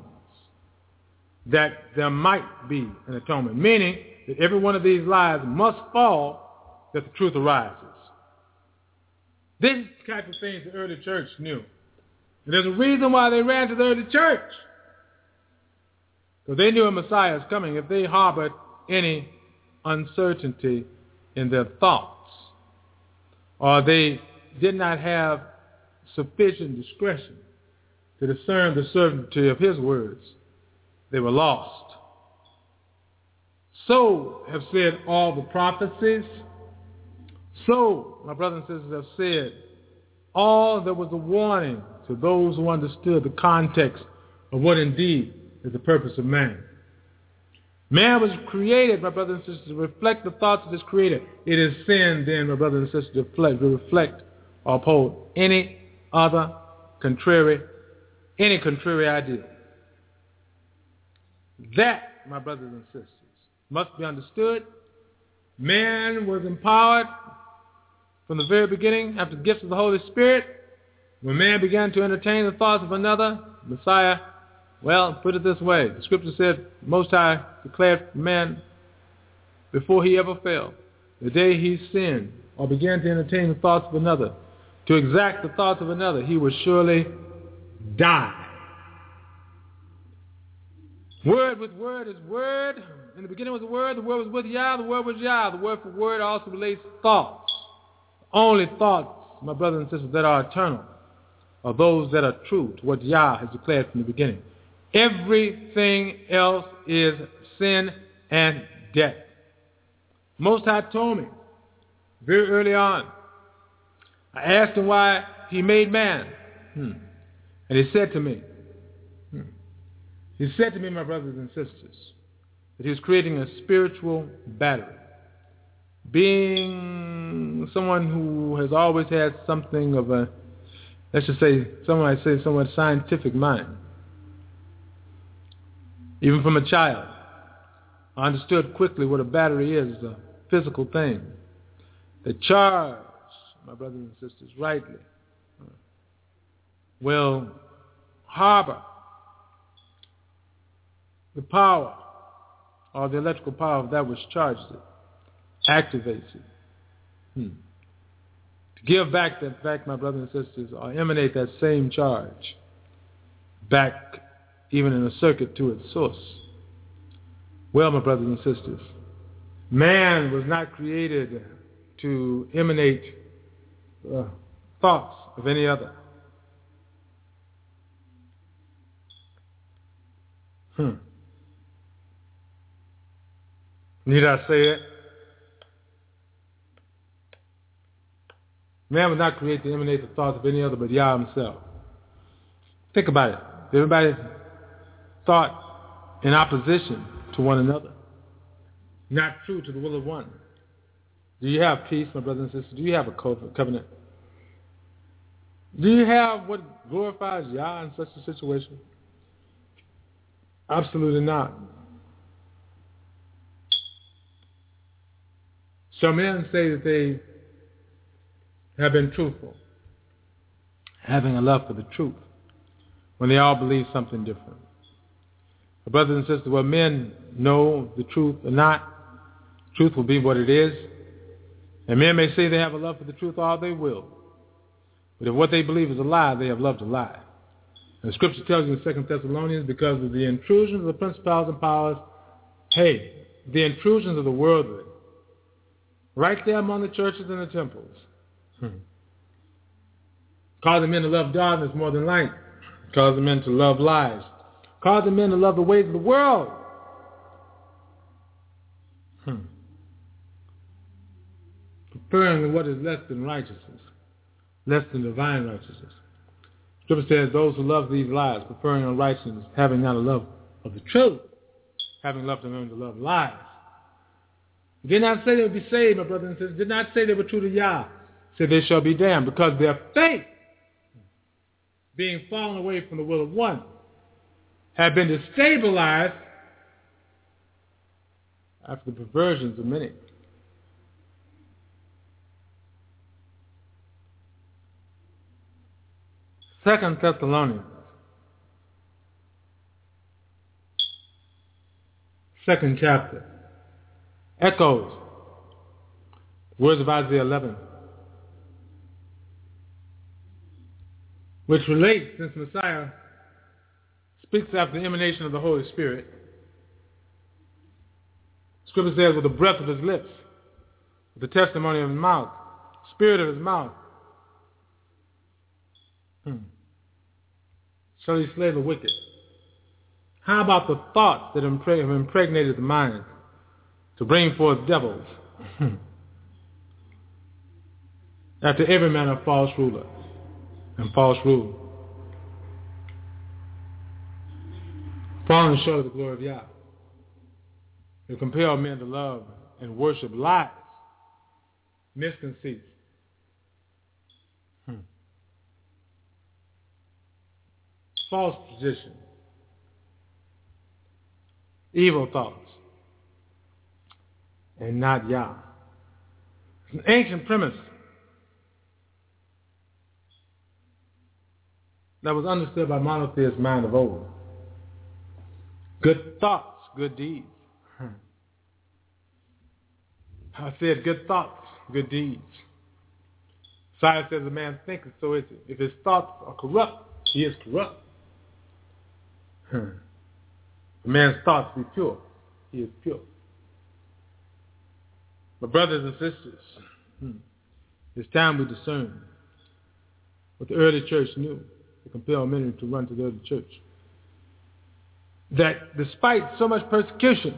that there might be an atonement, meaning that every one of these lies must fall that the truth arises. This type of things the early church knew. And there's a reason why they ran to the early church. Because they knew a Messiah is coming. If they harbored any uncertainty in their thoughts, or they did not have sufficient discretion to discern the certainty of his words, they were lost. So have said all the prophecies. So, my brothers and sisters have said, all that was a warning to those who understood the context of what indeed is the purpose of man. Man was created, my brothers and sisters, to reflect the thoughts of his creator. It is sin, then, my brothers and sisters, to reflect, to reflect or uphold any other contrary, any contrary idea. That, my brothers and sisters, must be understood. Man was empowered from the very beginning, after the gifts of the Holy Spirit. When man began to entertain the thoughts of another, Messiah, well, put it this way. The scripture said, Most High declared for man before he ever fell, the day he sinned or began to entertain the thoughts of another, to exact the thoughts of another, he would surely die. Word with word is word. In the beginning was the word, the word was with Yah, the word was Yah. The word for word also relates thoughts. Only thoughts, my brothers and sisters, that are eternal are those that are true to what Yah has declared from the beginning. Everything else is sin and death. Most High told me very early on. I asked him why he made man. Hmm. And he said to me, hmm. he said to me, my brothers and sisters, that he was creating a spiritual battery. Being someone who has always had something of a, let's just say, someone I say, somewhat scientific mind. Even from a child, I understood quickly what a battery is, a physical thing that charge, my brothers and sisters, rightly, will harbor the power or the electrical power of that which charges it, activates it, Hmm. To give back that fact, my brothers and sisters, or emanate that same charge back even in a circuit to its source. Well, my brothers and sisters, man was not created to emanate uh, thoughts of any other. Hmm. Need I say it? Man was not created to emanate the thoughts of any other but Yah himself. Think about it. Did everybody thought in opposition to one another? Not true to the will of one. Do you have peace, my brothers and sisters? Do you have a covenant? Do you have what glorifies Yah in such a situation? Absolutely not. Some men say that they have been truthful, having a love for the truth, when they all believe something different. But brothers and sisters, whether men know the truth or not, truth will be what it is. And men may say they have a love for the truth all they will. But if what they believe is a lie, they have loved a lie. And the scripture tells you in Second Thessalonians, because of the intrusions of the principalities and powers, hey, the intrusions of the worldly, right there among the churches and the temples, hmm. causing men to love darkness more than light, causing men to love lies, causing men to love the ways of the world. Hmm. Preferring what is less than righteousness, less than divine righteousness. Scripture says those who love these lies, preferring unrighteousness, having not a love of the truth, having love to learn to love lies. Did not say they would be saved, my brothers and sisters. Did not say they were true to Yah. Said they shall be damned because their faith, being fallen away from the will of one, had been destabilized after the perversions of many. Second Thessalonians, second chapter, echoes words of Isaiah eleven, which relates, since Messiah speaks after the emanation of the Holy Spirit. Scripture says, with the breath of his lips, with the testimony of his mouth, spirit of his mouth, hmm. shall he slay the wicked. How about the thoughts that have impregnated the mind to bring forth devils after every man of false ruler and false rule, falling short of the glory of Yah, to compel men to love and worship lies, misconceits, hmm. false position, evil thoughts, and not Yah. It's an ancient premise that was understood by monotheist mind of old. Good thoughts, good deeds. I said good thoughts, good deeds. Science says a man thinketh, so is it. If his thoughts are corrupt, he is corrupt. A man's thoughts be pure, he is pure. But brothers and sisters, it's time we discern what the early church knew to compel many to run to the early church. That despite so much persecution,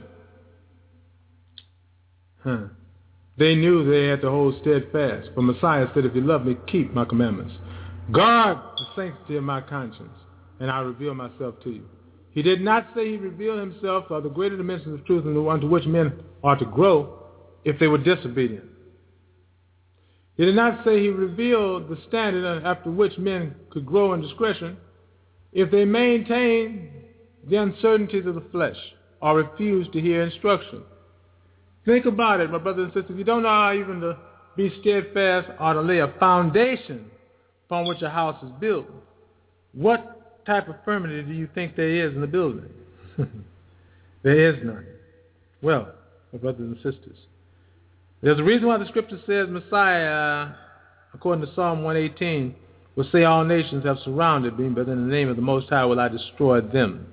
huh, they knew they had to hold steadfast. For Messiah said, if you love me, keep my commandments. Guard the sanctity of my conscience, and I reveal myself to you. He did not say he revealed himself or the greater dimensions of truth unto which men are to grow if they were disobedient. He did not say he revealed the standard after which men could grow in discretion if they maintained the uncertainties of the flesh or refused to hear instruction. Think about it, my brothers and sisters. You don't know how even to be steadfast or to lay a foundation upon which a house is built. What type of firmity do you think there is in the building? There is none. Well, my brothers and sisters, There's a reason why the scripture says Messiah, according to Psalm one eighteen, will say all nations have surrounded me, but in the name of the Most High will I destroy them.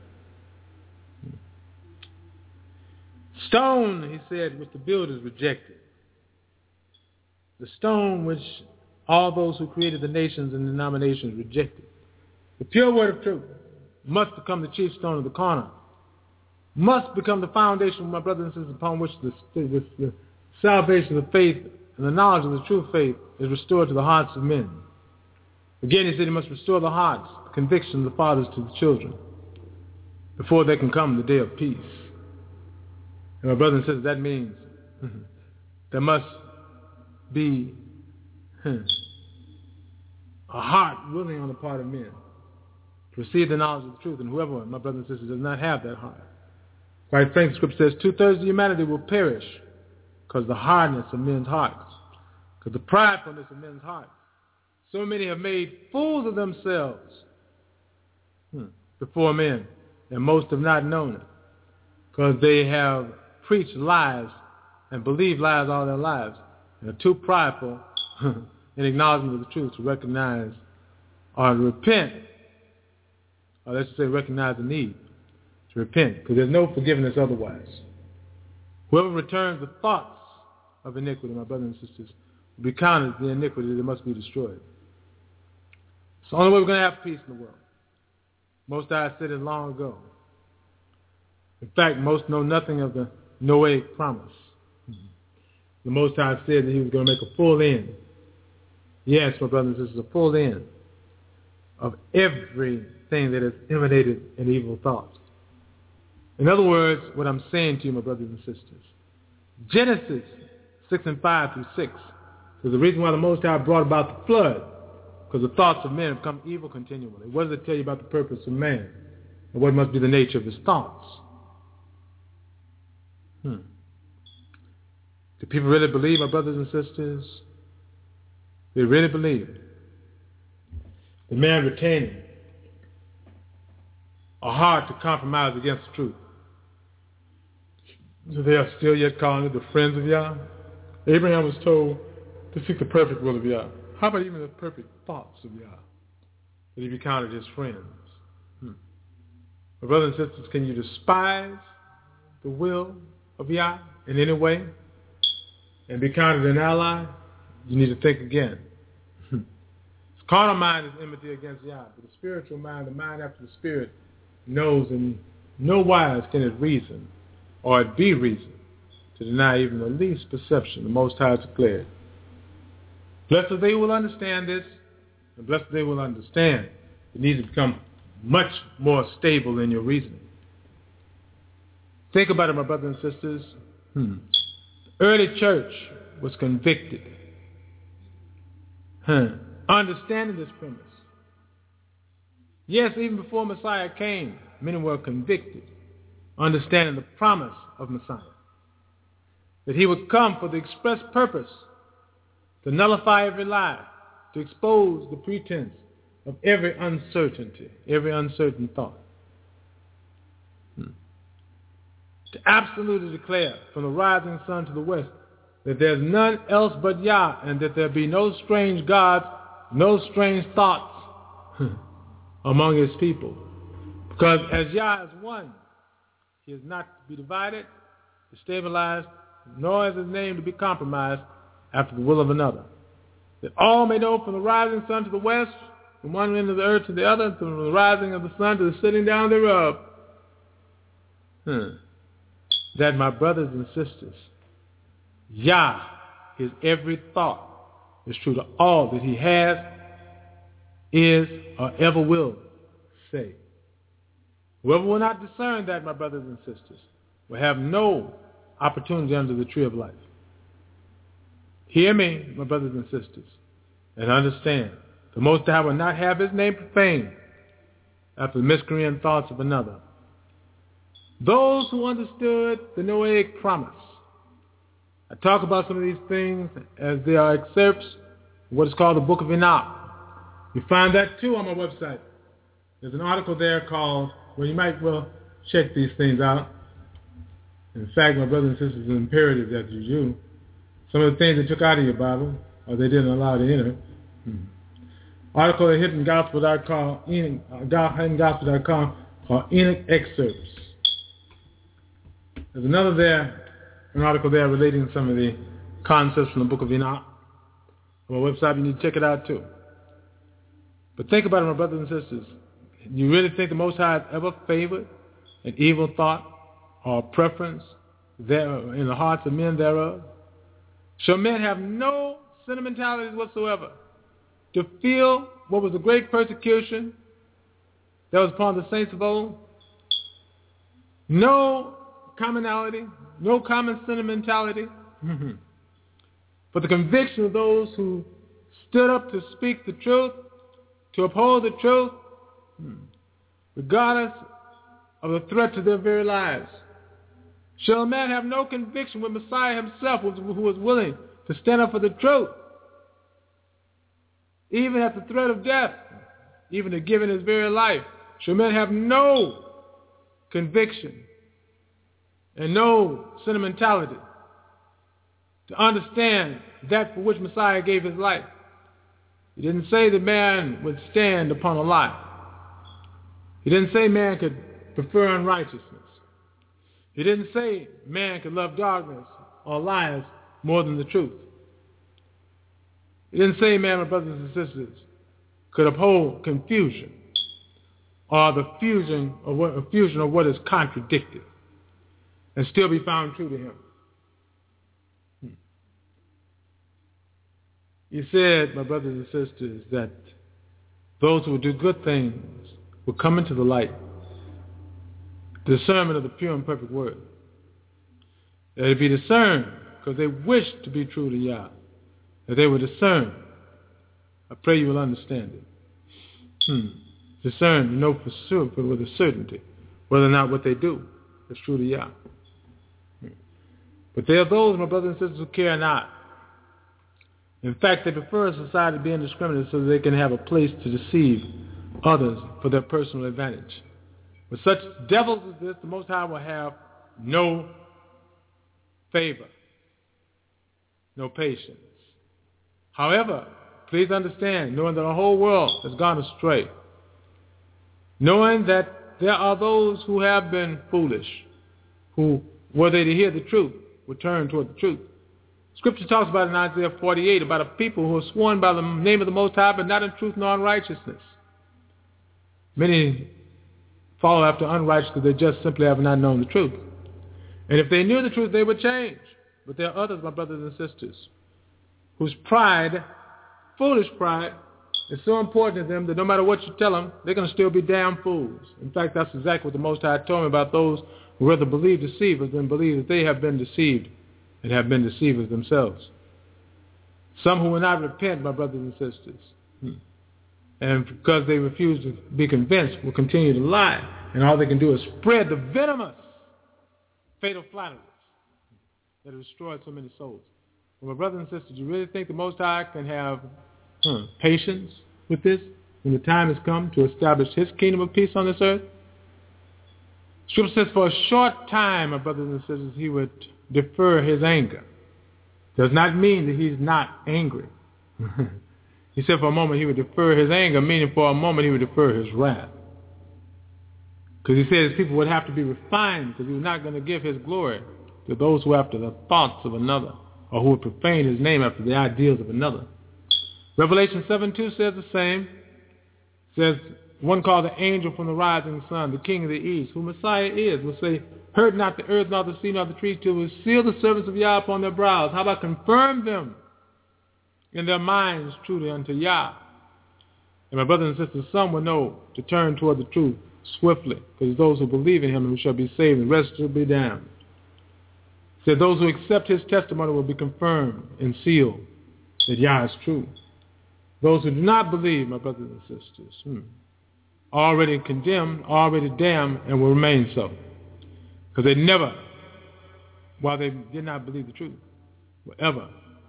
Stone, he said, which the builders rejected. The stone which all those who created the nations and denominations rejected. The pure word of truth must become the chief stone of the corner. Must become the foundation, my brothers and sisters, upon which the, the, the salvation of faith and the knowledge of the true faith is restored to the hearts of men. Again, he said he must restore the hearts, the conviction of the fathers to the children, before there can come the day of peace. And my brothers and sisters, that means there must be a heart willing on the part of men to receive the knowledge of the truth. And whoever, my brothers and sisters, does not have that heart. Quite frankly, the scripture says two-thirds of humanity will perish because of the hardness of men's hearts, because the pridefulness of men's hearts. So many have made fools of themselves hmm, before men, and most have not known it, because they have preached lies and believed lies all their lives, and are too prideful in acknowledgement of the truth to recognize or to repent, or let's just say recognize the need to repent, because there's no forgiveness otherwise. Whoever returns the thoughts of iniquity, my brothers and sisters, will be counted the iniquity that must be destroyed. It's the only way we're going to have peace in the world. Most I said it long ago. In fact, most know nothing of the Noahic promise. The Most High said that he was going to make a full end. Yes, my brothers and sisters, a full end of everything that has emanated in evil thoughts. In other words, what I'm saying to you, my brothers and sisters, Genesis six and five through six is the reason why the Most High brought about the flood, because the thoughts of men have become evil continually. What does it tell you about the purpose of man and what must be the nature of his thoughts? Hmm. Do people really believe, my brothers and sisters? They really believe the man retaining a heart to compromise against the truth. So they are still yet calling it the friends of Yah. Abraham was told to seek the perfect will of Yah. How about even the perfect thoughts of Yah? That he be counted his friends. Hmm. My brothers and sisters, can you despise the will of Yah in any way and be counted an ally? You need to think again. The carnal mind is enmity against Yah, but the spiritual mind, the mind after the spirit, knows in no wise can it reason, or it be reason, to deny even the least perception the Most High has declared. Blessed are they who will understand this, and blessed are they who will understand. You need to become much more stable in your reasoning. Think about it, my brothers and sisters. Hmm. The early church was convicted. Huh. Understanding this premise. Yes, even before Messiah came, many were convicted, understanding the promise of Messiah, that he would come for the express purpose to nullify every lie, to expose the pretense of every uncertainty, every uncertain thought, hmm. to absolutely declare from the rising sun to the west that there's none else but Yah, and that there be no strange gods, no strange thoughts among his people. Because as Yah is one, he is not to be divided, destabilized, nor is his name to be compromised after the will of another. That all may know from the rising sun to the west, from one end of the earth to the other, from the rising of the sun to the sitting down thereof, hmm. that my brothers and sisters, Yah, his every thought is true to all that he has, is, or ever will say. Whoever will not discern that, my brothers and sisters, will have no opportunity under the tree of life. Hear me, my brothers and sisters, and understand. The Most High will not have his name profaned after the miscreant thoughts of another. Those who understood the Noahic promise. I talk about some of these things as they are excerpts of what is called the Book of Enoch. You find that too on my website. There's an article there called, well, you might well check these things out. In fact, my brothers and sisters, it's imperative that you do. some of the things they took out of your Bible, or they didn't allow to enter. Hmm. Article at hidden gospel dot com, hidden gospel dot com called Enoch Excerpts. There's another there, an article there relating some of the concepts from the book of Enoch. On my website, you need to check it out too. But think about it, my brothers and sisters. You really think the Most High has ever favored an evil thought or preference there in the hearts of men thereof? Shall men have no sentimentalities whatsoever to feel what was the great persecution that was upon the saints of old? No commonality, no common sentimentality, but the conviction of those who stood up to speak the truth, to uphold the truth, regardless of the threat to their very lives. Shall a man have no conviction when Messiah himself was, who was willing to stand up for the truth, even at the threat of death, even to giving his very life? Shall men have no conviction and no sentimentality to understand that for which Messiah gave his life? He didn't say that man would stand upon a lie. He didn't say man could prefer unrighteousness. He didn't say man could love darkness or lies more than the truth. He didn't say man, my brothers and sisters, could uphold confusion or the fusion of what, a fusion of what is contradicted and still be found true to him. Hmm. He said, my brothers and sisters, that those who would do good things will come into the light, discernment of the pure and perfect word. That it be discerned because they wish to be true to Yah, that they will discern. I pray you will understand it. Hmm. Discern, you know for sure, but with a certainty, whether or not what they do is true to Yah. Hmm. But there are those, my brothers and sisters, who care not. In fact, they prefer a society to be indiscriminate so that they can have a place to deceive others for their personal advantage. With such devils as this, the Most High will have no favor, no patience. However, please understand, knowing that the whole world has gone astray, knowing that there are those who have been foolish, who, were they to hear the truth, would turn toward the truth. Scripture talks about in Isaiah forty-eight about a people who are sworn by the name of the Most High, but not in truth nor in righteousness. Many follow after unrighteousness because they just simply have not known the truth. And if they knew the truth, they would change. But there are others, my brothers and sisters, whose pride, foolish pride, is so important to them that no matter what you tell them, they're going to still be damn fools. In fact, that's exactly what the Most High told me about those who rather believe deceivers than believe that they have been deceived and have been deceivers themselves. Some who will not repent, my brothers and sisters, and because they refuse to be convinced, will continue to lie. And all they can do is spread the venomous, fatal flatteries that have destroyed so many souls. Well, my brothers and sisters, do you really think the Most High can have huh, patience with this when the time has come to establish his kingdom of peace on this earth? Scripture says for a short time, my brothers and sisters, he would defer his anger. Does not mean that he's not angry. He said for a moment he would defer his anger, meaning for a moment he would defer his wrath. Because he said his people would have to be refined because he was not going to give his glory to those who after the thoughts of another or who would profane his name after the ideals of another. Revelation seven two says the same. It says, one called the angel from the rising sun, the king of the east, who Messiah is, will say, hurt not the earth, nor the sea, nor the trees, till we seal the servants of Yah upon their brows. How about confirm them in their minds truly unto Yah? And my brothers and sisters, some will know to turn toward the truth swiftly, because those who believe in him who shall be saved, and the rest shall be damned. Said those who accept his testimony will be confirmed and sealed that Yah is true. Those who do not believe, my brothers and sisters, hmm, already condemned, already damned, and will remain so. Because they never, while they did not believe the truth, were ever,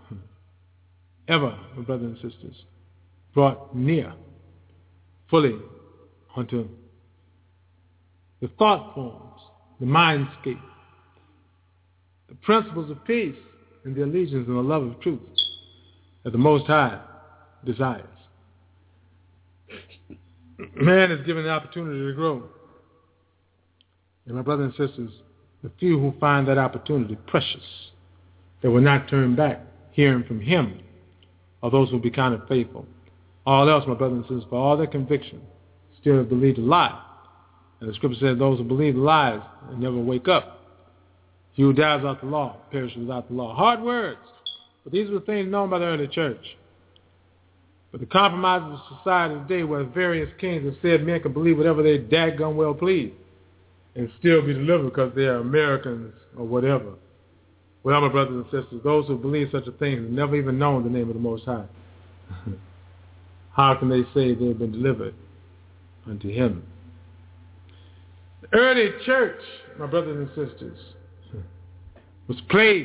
ever, my brothers and sisters, brought near fully unto the thought forms, the mindscape, the principles of peace in the allegiance and the love of truth that the Most High desires. Man is given the opportunity to grow. And my brothers and sisters, the few who find that opportunity precious, that will not turn back hearing from him, are those who will be counted faithful. All else, my brothers and sisters, for all their conviction, still believe the lie. And the scripture says those who believe the lies and never wake up. He who dies without the law perishes without the law. Hard words, but these were things known by the early church. But the compromises of society today, where various kings have said men can believe whatever they dadgum well please and still be delivered because they are Americans or whatever. Well, my brothers and sisters, those who believe such a thing have never even known the name of the Most High. How can they say they have been delivered unto him? The early church, my brothers and sisters, was plagued,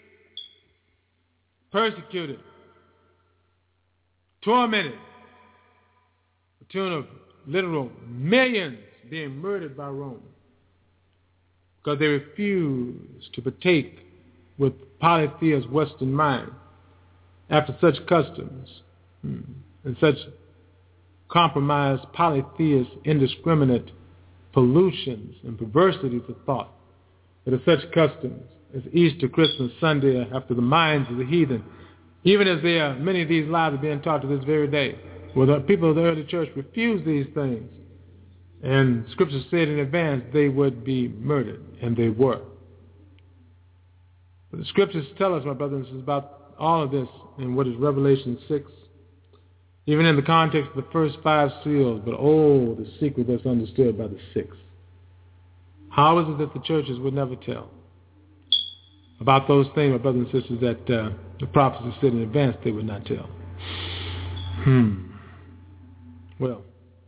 persecuted, tormented, to the tune of literal millions being murdered by Rome because they refused to partake with polytheist Western mind after such customs hmm, and such compromised polytheist indiscriminate pollutions and perversities of thought that are such customs as Easter, Christmas, Sunday after the minds of the heathen, even as they are, many of these lies are being taught to this very day, where the people of the early church refused these things. And Scripture said in advance they would be murdered, and they were. But the Scriptures tell us, my brothers and sisters, about all of this in what is Revelation six, even in the context of the first five seals, but oh, the secret that's understood by the sixth. How is it that the churches would never tell about those things, my brothers and sisters, that uh, the prophets said in advance they would not tell? Hmm. Well,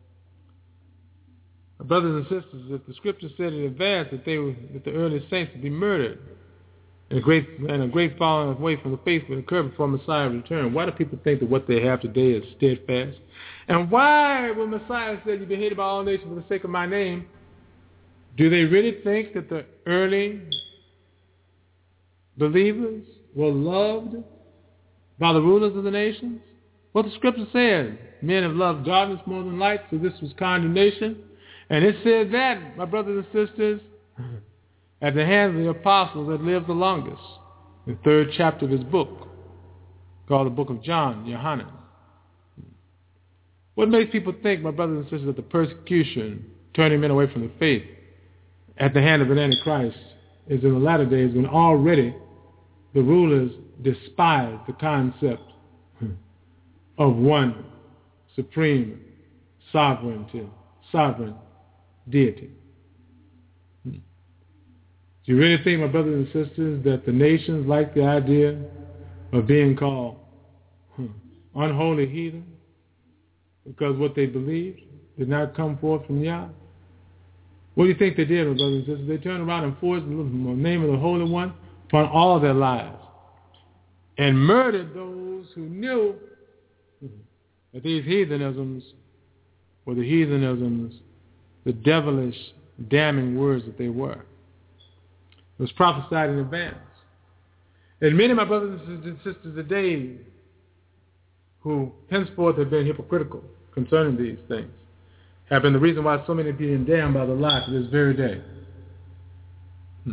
my brothers and sisters, if the Scripture said in advance that they were, that the early saints would be murdered, and a great and a great falling away from the faith would occur before Messiah return, why do people think that what they have today is steadfast? And why, when Messiah said, "You've been hated by all nations for the sake of my name," do they really think that the early believers were loved by the rulers of the nations? What the Scripture says, men have loved darkness more than light, so this was condemnation. And it said that, my brothers and sisters, at the hands of the apostles that lived the longest, the third chapter of his book, called the book of John, Yohanan. What makes people think, my brothers and sisters, that the persecution, turning men away from the faith, at the hand of an Antichrist, is in the latter days when already the rulers despise the concept of one supreme sovereignty, sovereign deity. Do you really think, my brothers and sisters, that the nations like the idea of being called unholy heathen because what they believed did not come forth from Yah? What do you think they did, my brothers and sisters? They turned around and forced the name of the Holy One upon all their lives and murdered those who knew that these heathenisms were the heathenisms, the devilish, damning words that they were. It was prophesied in advance. And many of my brothers and sisters today who henceforth have been hypocritical concerning these things have been the reason why so many are being damned by the lie to this very day. Hmm.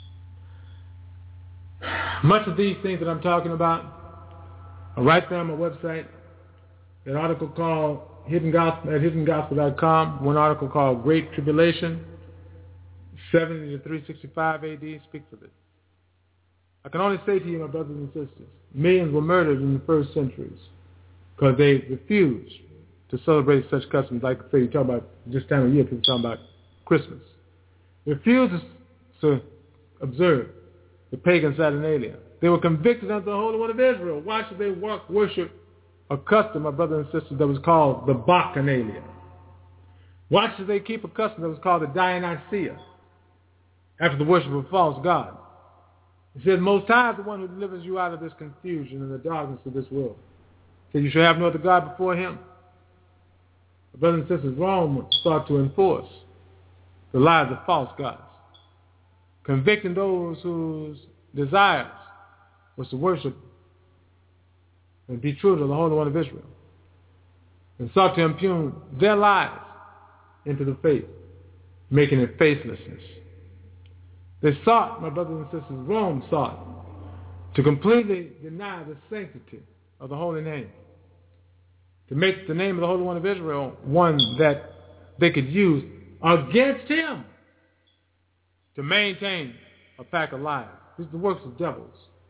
Much of these things that I'm talking about are right there on my website. An article called Hidden Gospel at hidden gospel dot com, one article called Great Tribulation, seventy to three sixty-five A D, speaks of it. I can only say to you, my brothers and sisters, millions were murdered in the first centuries because they refused to celebrate such customs. Like I say, you talk about this time of year, people talk about Christmas. Refused to observe the pagan Saturnalia. They were convicted unto the Holy One of Israel. Why should they walk, worship a custom, my brothers and sisters, that was called the Bacchanalia? Why should they keep a custom that was called the Dionysia after the worship of a false god? He said, Most High is the one who delivers you out of this confusion and the darkness of this world. He said, you shall have no other God before him. My brothers and sisters, Rome sought to enforce the lies of false gods, convicting those whose desires was to worship and be true to the Holy One of Israel, and sought to impugn their lives into the faith, making it faithlessness. They sought, my brothers and sisters, Rome sought to completely deny the sanctity of the holy name, to make the name of the Holy One of Israel one that they could use against him to maintain a pack of lies. These are the works of devils.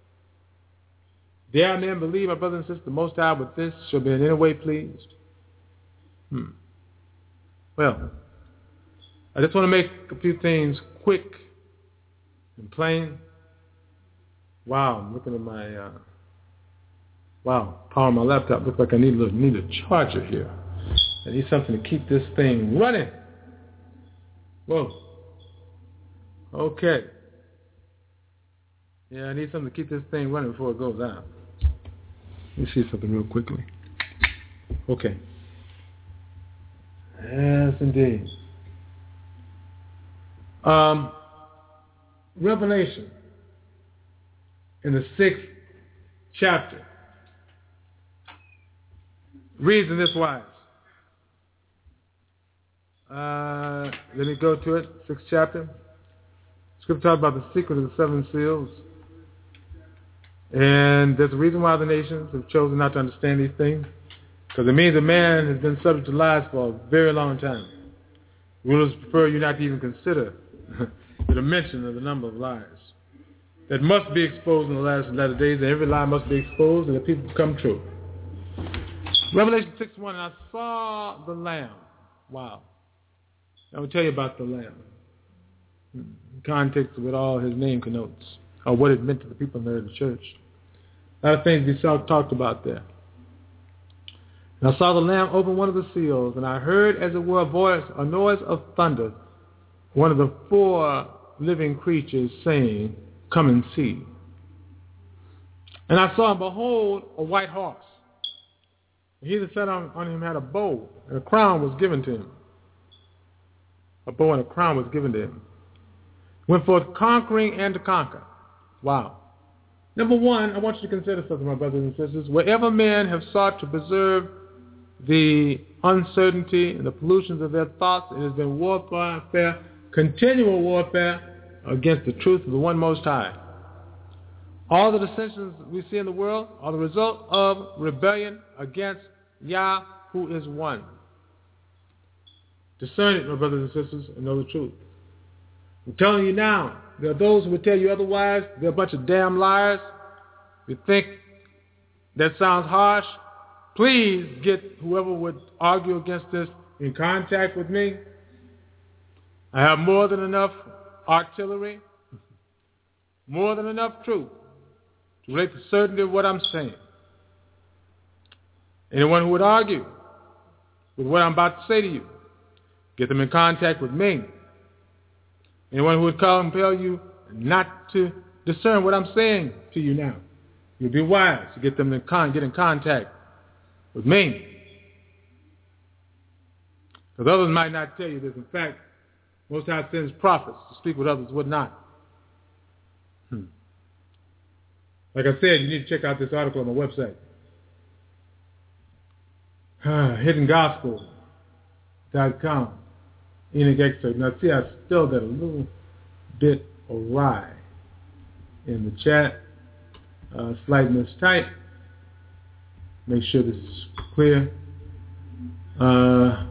Dare men believe, my brothers and sisters, the Most High with this shall be in any way pleased? Hmm. Well, I just want to make a few things quick and plain. Wow, I'm looking at my, uh, wow, power on my laptop. Looks like I need a, little, need a charger here. I need something to keep this thing running. Whoa. Okay. Yeah, I need something to keep this thing running before it goes out. Let me see something real quickly. Okay. Yes, indeed. Um, Revelation in the sixth chapter reads in this wise. Uh, let me go to it. Sixth chapter. Scripture talks about the secret of the seven seals. And there's a reason why the nations have chosen not to understand these things. Because it means a man has been subject to lies for a very long time. Rulers prefer you not to even consider the dimension of the number of lies that must be exposed in the last latter days, and every lie must be exposed, and the people become true. Revelation six one, and I saw the Lamb. Wow. I will tell you about the Lamb. In context of what all his name connotes, or what it meant to the people in the early church. A lot of things we saw talked about there. And I saw the Lamb open one of the seals, and I heard, as it were, a voice, a noise of thunder, one of the four living creatures saying, "Come and see." And I saw, and behold, a white horse. And he that sat on, on him had a bow, and a crown was given to him. A bow and a crown was given to him. Went forth conquering and to conquer. Wow. Number one, I want you to consider something, my brothers and sisters. Wherever men have sought to preserve the uncertainty and the pollutions of their thoughts, it has been warfare, continual warfare against the truth of the one Most High. All the dissensions we see in the world are the result of rebellion against Yah, who is one. Discern it, my brothers and sisters, and know the truth. I'm telling you now, there are those who will tell you otherwise. They're a bunch of damn liars. You think that sounds harsh? Please get whoever would argue against this in contact with me. I have more than enough artillery, more than enough truth to relate the certainty of what I'm saying. Anyone who would argue with what I'm about to say to you, get them in contact with me. Anyone who would compel you not to discern what I'm saying to you now, you'll be wise to get them to con- get in contact with me. Because others might not tell you this. In fact, Most High sends prophets to speak with others would not. Hmm. Like I said, you need to check out this article on my website. hidden gospel dot com. Enoch excerpt. Now see, I spelled that a little bit awry in the chat. Uh, slight mistype. Make sure this is clear. Uh,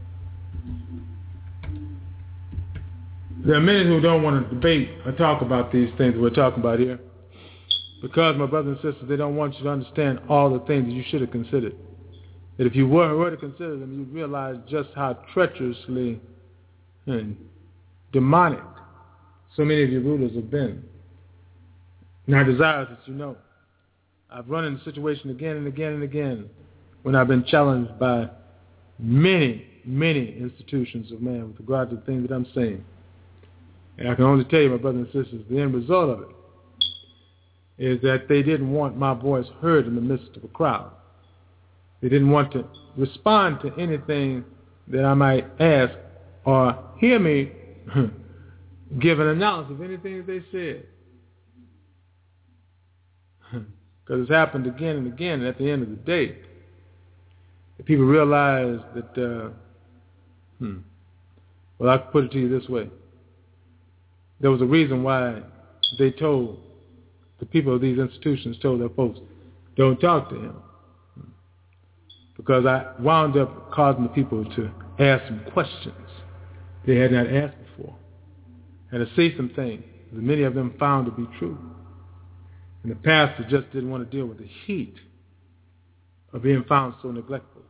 there are many who don't want to debate or talk about these things we're talking about here, because, my brothers and sisters, they don't want you to understand all the things that you should have considered. That if you were, were to consider them, you'd realize just how treacherously and demonic so many of your rulers have been. And I desire that you know. I've run into the situation again and again and again when I've been challenged by many, many institutions of man with regard to the things that I'm saying. And I can only tell you, my brothers and sisters, the end result of it is that they didn't want my voice heard in the midst of a crowd. They didn't want to respond to anything that I might ask or hear me give an analysis of anything that they said. Because it's happened again and again, and at the end of the day, the people realize that, uh, hmm, well, I can put it to you this way. There was a reason why they told, the people of these institutions told their folks, don't talk to him. Because I wound up causing the people to ask some questions they had not asked before, and to say some things that many of them found to be true. And the pastor just didn't want to deal with the heat of being found so neglectful.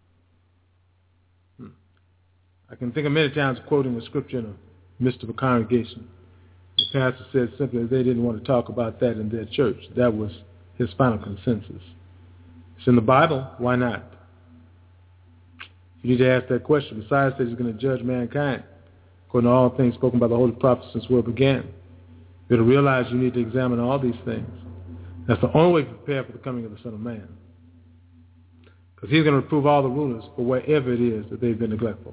Hmm. I can think of many times quoting a scripture in a midst of a congregation. The pastor said simply that they didn't want to talk about that in their church. That was his final consensus. It's in the Bible. Why not? You need to ask that question. Besides that, he's going to judge mankind according to all things spoken by the holy prophets since the world began. You got to realize you need to examine all these things. That's the only way to prepare for the coming of the Son of Man. Because he's going to reprove all the rulers for wherever it is that they've been neglectful.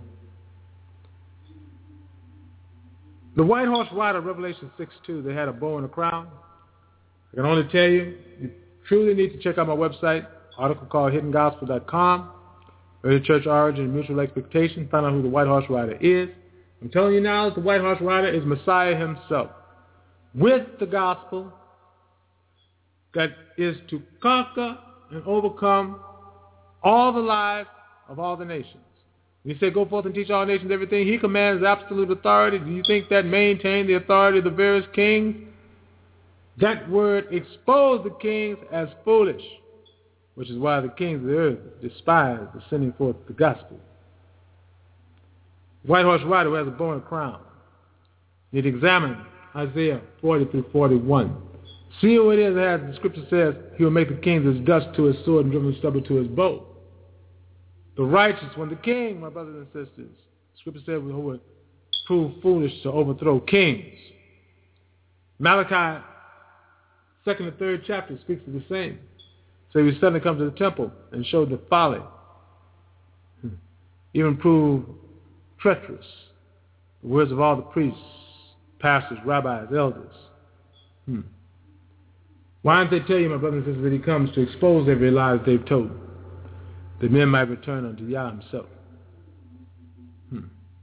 The white horse rider, Revelation six two, they had a bow and a crown. I can only tell you, you truly need to check out my website, article called hidden gospel dot com, Early Church Origin and Mutual Expectation, find out who the white horse rider is. I'm telling you now that the white horse rider is Messiah himself, with the gospel that is to conquer and overcome all the lives of all the nations. He said, go forth and teach all nations everything. He commands absolute authority. Do you think that maintained the authority of the various kings? That word exposed the kings as foolish, which is why the kings of the earth despise the sending forth the gospel. The white horse rider who has a bow and a crown. You need to examine Isaiah forty through forty-one. See who it is that has, the scripture says, he will make the kings as dust to his sword and driven the stubble to his bow. The righteous one, the king, my brothers and sisters. The scripture says who would prove foolish to overthrow kings. Malachi, second and third chapter, speaks of the same. So he would suddenly come to the temple and show the folly. Even prove treacherous the words of all the priests, pastors, rabbis, elders. Hmm. Why don't they tell you, my brothers and sisters, that he comes to expose every lie that they've told, that men might return unto Yah himself? Hmm.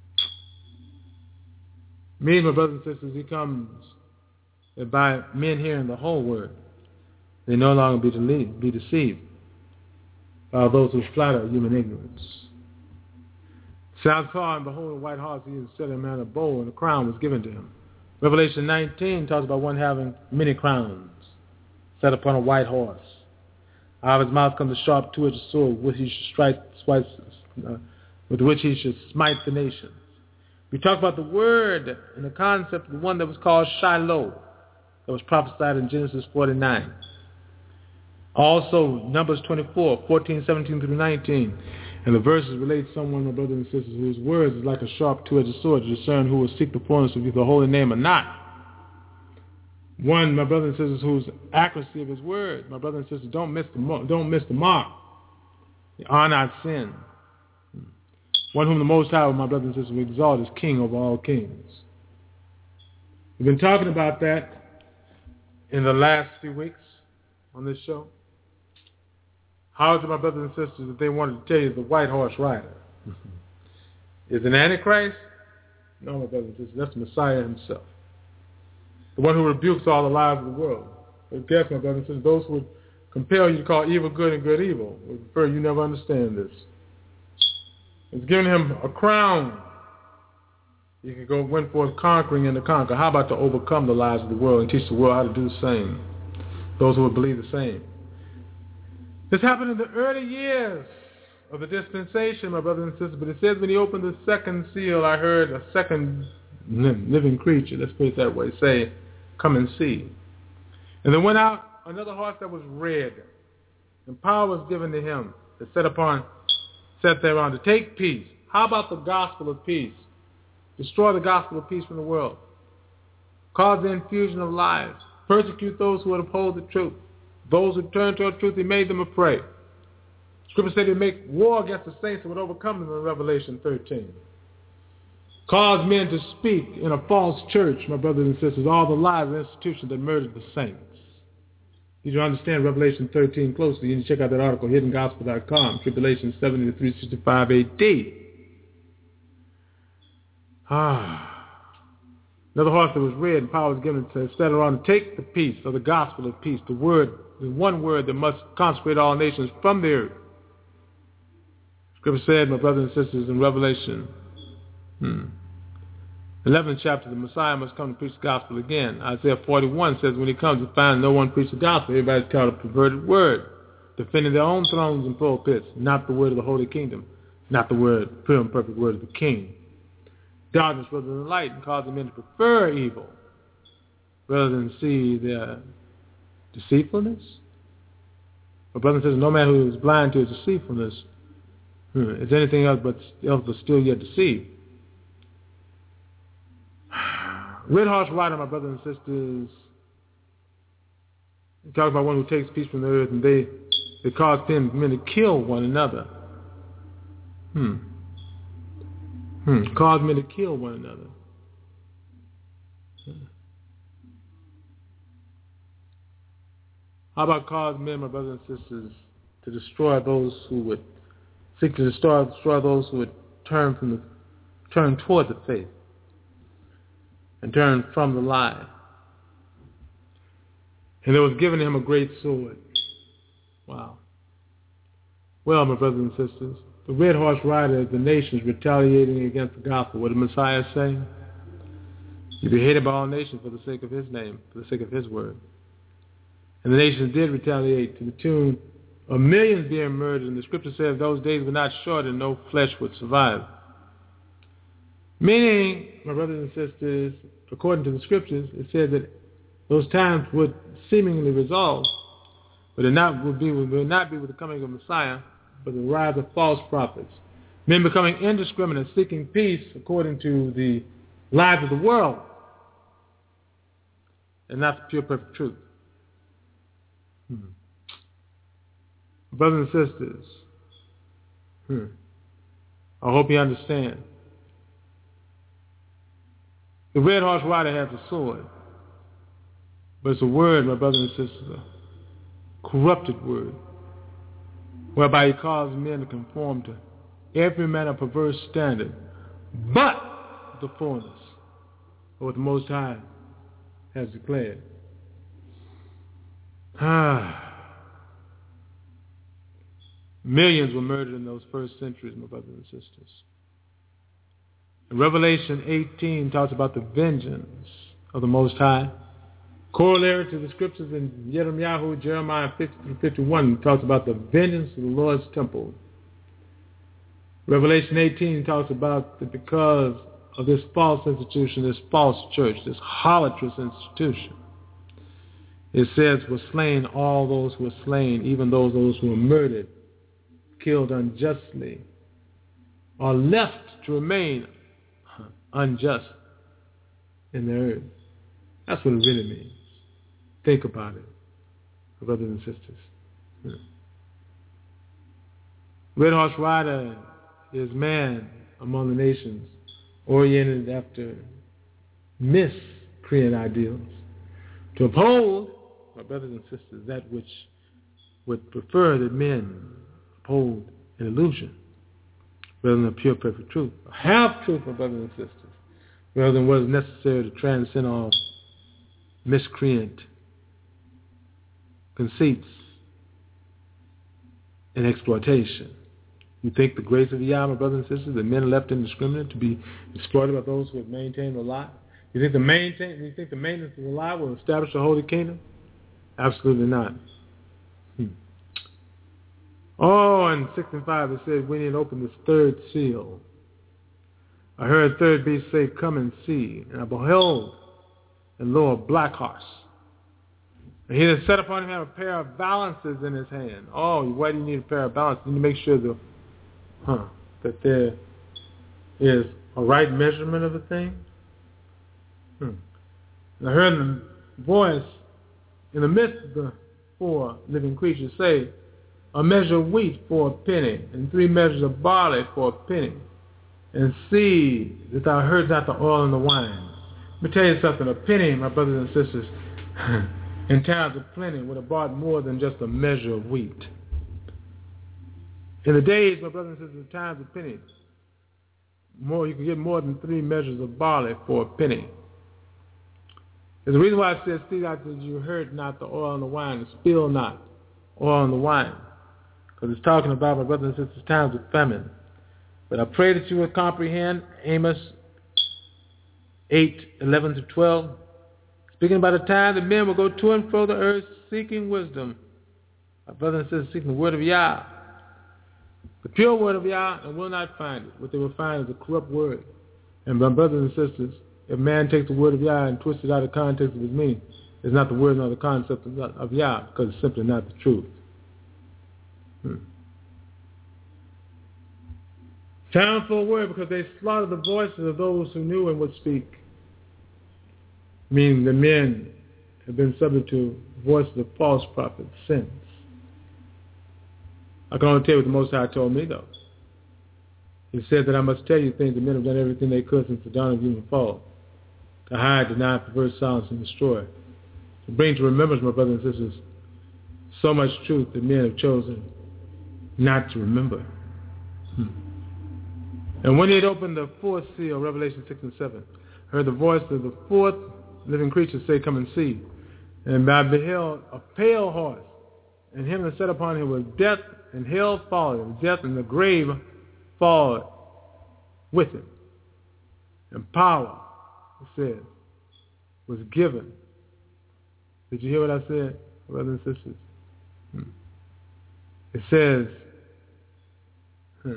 Me, my brothers and sisters, he comes that by men hearing the whole word, they no longer be, deleted, be deceived by those who flatter human ignorance. South saw and behold, a white horse, he set a man a bow, and a crown was given to him. Revelation nineteen talks about one having many crowns, set upon a white horse. Out of his mouth comes a sharp two-edged sword, with which he should strike, strike, uh, with which he should smite the nations. We talk about the word and the concept of the one that was called Shiloh, that was prophesied in Genesis forty-nine. Also, Numbers twenty-four, fourteen, seventeen through nineteen. And the verses relate to someone, my brothers and sisters, whose words is like a sharp two-edged sword to discern who will seek the fullness of the holy name or not. One, my brothers and sisters, whose accuracy of his word, my brothers and sisters, don't miss the mark. Don't miss the mark. They are not sin. One whom the Most High, my brothers and sisters, will exalt as King over all kings. We've been talking about that in the last few weeks on this show. How is it, my brothers and sisters, that they wanted to tell you the white horse rider is an Antichrist? No, my brothers and sisters, that's the Messiah himself. The one who rebukes all the lies of the world. But guess, my brothers and sisters, those who would compel you to call evil good and good evil would prefer you never understand this. It's giving him a crown. You can go win forth conquering and to conquer. How about to overcome the lies of the world and teach the world how to do the same? Those who would believe the same. This happened in the early years of the dispensation, my brothers and sisters. But it says when he opened the second seal, I heard a second living creature, let's put it that way, say, come and see. And there went out another horse that was red. And power was given to him to set upon, set thereon to take peace. How about the gospel of peace? Destroy the gospel of peace from the world. Cause the infusion of lies. Persecute those who would uphold the truth. Those who turn toward truth, he made them a prey. Scripture said he'd make war against the saints and would overcome them in Revelation thirteen. Cause men to speak in a false church, my brothers and sisters, all the lies of institutions that murdered the saints. You need to understand Revelation thirteen closely. You need to check out that article, hidden gospel dot com, tribulation seventy to three sixty-five A D. Ah. Another horse that was red and power was given to set around to take the peace, or the gospel of peace, the word, the one word that must consecrate all nations from the earth. Scripture said, my brothers and sisters, in Revelation hmm, eleventh chapter, the Messiah must come to preach the gospel again. Isaiah forty-one says when he comes, he finds no one preach the gospel. Everybody's called a perverted word, defending their own thrones and pulpits, not the word of the holy kingdom, not the word, pure and perfect word of the king. Darkness rather than light, and causing men to prefer evil rather than see their deceitfulness. My brother says, no man who is blind to his deceitfulness hmm, is anything else but, else but still yet deceived. Red horse rider, my brothers and sisters, he talks about one who takes peace from the earth, and they, they cause men, men to kill one another. Hmm. Hmm. Cause men to kill one another. Hmm. How about cause men, my brothers and sisters, to destroy those who would seek to destroy, destroy those who would turn from the turn toward the faith and turn from the lie. And there was given him a great sword. Wow. Well, my brothers and sisters, the red horse rider is the nations retaliating against the gospel. What did Messiah say? You'll be hated by all nations for the sake of his name, for the sake of his word. And the nations did retaliate to the tune of millions being murdered. And the scripture says those days were not short and no flesh would survive. Meaning, my brothers and sisters, according to the scriptures, it said that those times would seemingly resolve, but it not would be would not be with the coming of Messiah, but the rise of false prophets. Men becoming indiscriminate, seeking peace according to the lives of the world, and not the pure, perfect truth. Hmm. Brothers and sisters, hmm. I hope you understand. The red horse rider has a sword, but it's a word, my brothers and sisters, a corrupted word, whereby he calls men to conform to every manner of perverse standard, but the fullness of what the Most High has declared. Ah. Millions were murdered in those first centuries, my brothers and sisters. And Revelation eighteen talks about the vengeance of the Most High. Corollary to the scriptures in Jeremiah, Jeremiah fifty through fifty-one talks about the vengeance of the Lord's temple. Revelation eighteen talks about that because of this false institution, this false church, this harlotous institution, it says, were slain all those who were slain, even those, those who were murdered, killed unjustly, or left to remain unjust in the earth. That's what it really means. Think about it, brothers and sisters. Yeah. Red horse rider is man among the nations, oriented after miscreant ideals, to uphold, my brothers and sisters, that which would prefer that men uphold an illusion rather than a pure, perfect truth. Have truth, my brothers and sisters, rather than what is necessary to transcend all miscreant conceits and exploitation. You think the grace of Yah, my brothers and sisters, that men are left indiscriminate to be exploited by those who have maintained the lie? You think the maintain, you think the maintenance of the lie will establish the holy kingdom? Absolutely not. Hmm. Oh, and six and five it says, when he had opened this third seal, I heard a third beast say, come and see. And I beheld, and lo, a black horse. And he that set upon him had a pair of balances in his hand. Oh, why do you need a pair of balances? You need to make sure the, huh, that there is a right measurement of a thing. Hmm. And I heard the voice in the midst of the four living creatures say, a measure of wheat for a penny, and three measures of barley for a penny. And see that thou heard not the oil and the wine. Let me tell you something, a penny, my brothers and sisters, in times of plenty would have bought more than just a measure of wheat. In the days, my brothers and sisters, in times of pennies, more you can get more than three measures of barley for a penny. There's a reason why it says, see that you hurt not the oil and the wine, and spill not oil and the wine. Because it's talking about, my brothers and sisters, times of famine. But I pray that you will comprehend Amos eight, eleven to twelve. Speaking about a time that men will go to and fro the earth seeking wisdom. My brothers and sisters, seeking the word of Yah. The pure word of Yah, and will not find it. What they will find is a corrupt word. And my brothers and sisters, if man takes the word of Yah and twists it out of context of his meaning, it's not the word nor the concept of, of Yah, because it's simply not the truth. Hmm. Time for a word, because they slaughtered the voices of those who knew and would speak. Meaning the men have been subject to voices of false prophets since. I can only tell you what the Most High told me, though. He said that I must tell you things that men have done everything they could since the dawn of human fall, to hide, deny, pervert, silence, and destroy, to bring to remembrance, my brothers and sisters, so much truth that men have chosen not to remember. Hmm. And when he had opened the fourth seal, Revelation six and seven, I heard the voice of the fourth living creature say, come and see. And I beheld a pale horse, and him that sat upon him was death, and hell followed him, death and the grave followed with him. And power, it says, was given. Did you hear what I said, brothers and sisters? Hmm. It says, hmm,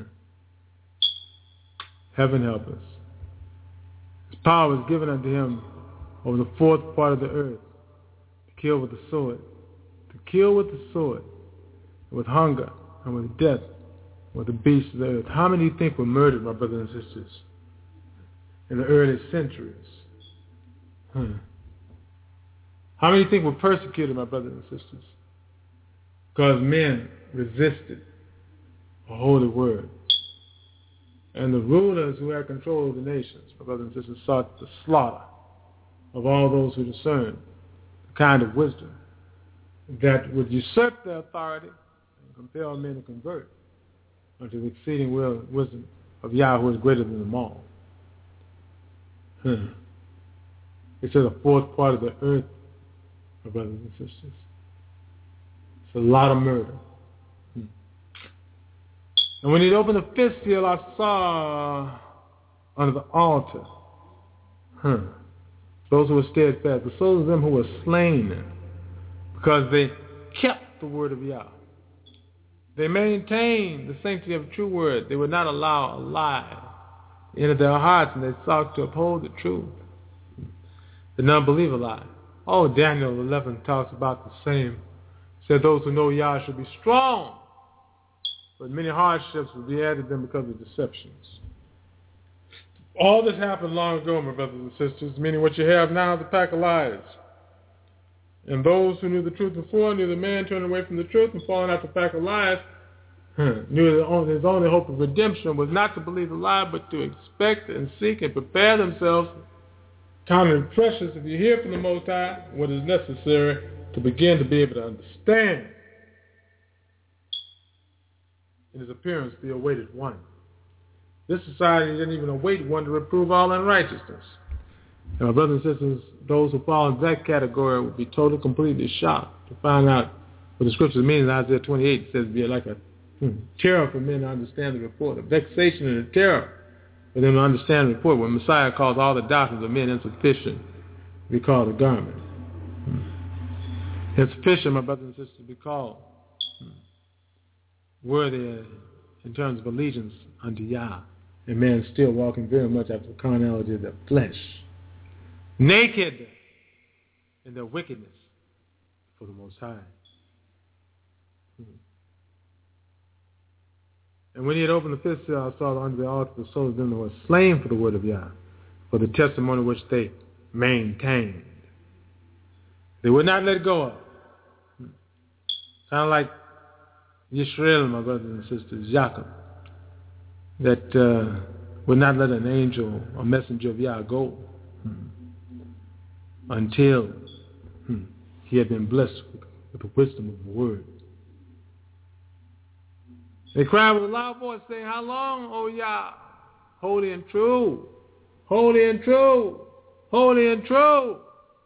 heaven help us. His power was given unto him over the fourth part of the earth, to kill with the sword, to kill with the sword, with hunger, and with death, with the beasts of the earth. How many do you think were murdered, my brothers and sisters, in the early centuries? Hmm. How many do you think were persecuted, my brothers and sisters? Because men resisted a holy word. And the rulers who had control of the nations, my brothers and sisters, sought the slaughter of all those who discerned the kind of wisdom that would usurp their authority and compel men to convert unto the exceeding will, wisdom of Yah, who is greater than them all. Hmm. It says a fourth part of the earth, my brothers and sisters. It's a lot of murder. Hmm. And when he opened the fifth seal, I saw under the altar, hmm, those who were steadfast, the souls of them who were slain, because they kept the word of Yah. They maintained the sanctity of the true word. They would not allow a lie into their hearts, and they sought to uphold the truth. Did not believe a lie. Oh, Daniel eleven talks about the same. It said those who know Yah should be strong, but many hardships will be added to them because of deceptions. All this happened long ago, my brothers and sisters, meaning what you have now is a pack of lies. And those who knew the truth before knew the man turning away from the truth and falling after a pack of lies, huh, knew that only, his only hope of redemption was not to believe the lie, but to expect and seek and prepare themselves, counting precious, if you hear from the Most High, what is necessary to begin to be able to understand in his appearance the awaited one. This society didn't even await one to reprove all unrighteousness. And my brothers and sisters, those who fall in that category would be totally, completely shocked to find out what the scriptures mean. In Isaiah twenty-eight, it says, be like a hmm, terror for men to understand the report, a vexation and a terror for them to understand the report, when Messiah calls all the doctrines of men insufficient to be called a garment. Hmm. Insufficient, my brothers and sisters, to be called hmm, worthy in terms of allegiance unto Yah. And man still walking very much after the carnality of their flesh, naked in their wickedness for the Most High. Hmm. And when he had opened the fifth seal, I saw under the altar the souls of them that were slain for the word of Yah, for the testimony which they maintained. They would not let go of. Hmm. Kind of like Yisrael, my brothers and sisters, Jacob, that uh, would not let an angel or messenger of Yah go hmm, until hmm, he he had been blessed with, with the wisdom of the word. They cried with a loud voice, saying, how long, O Yah, holy and true, holy and true, holy and true.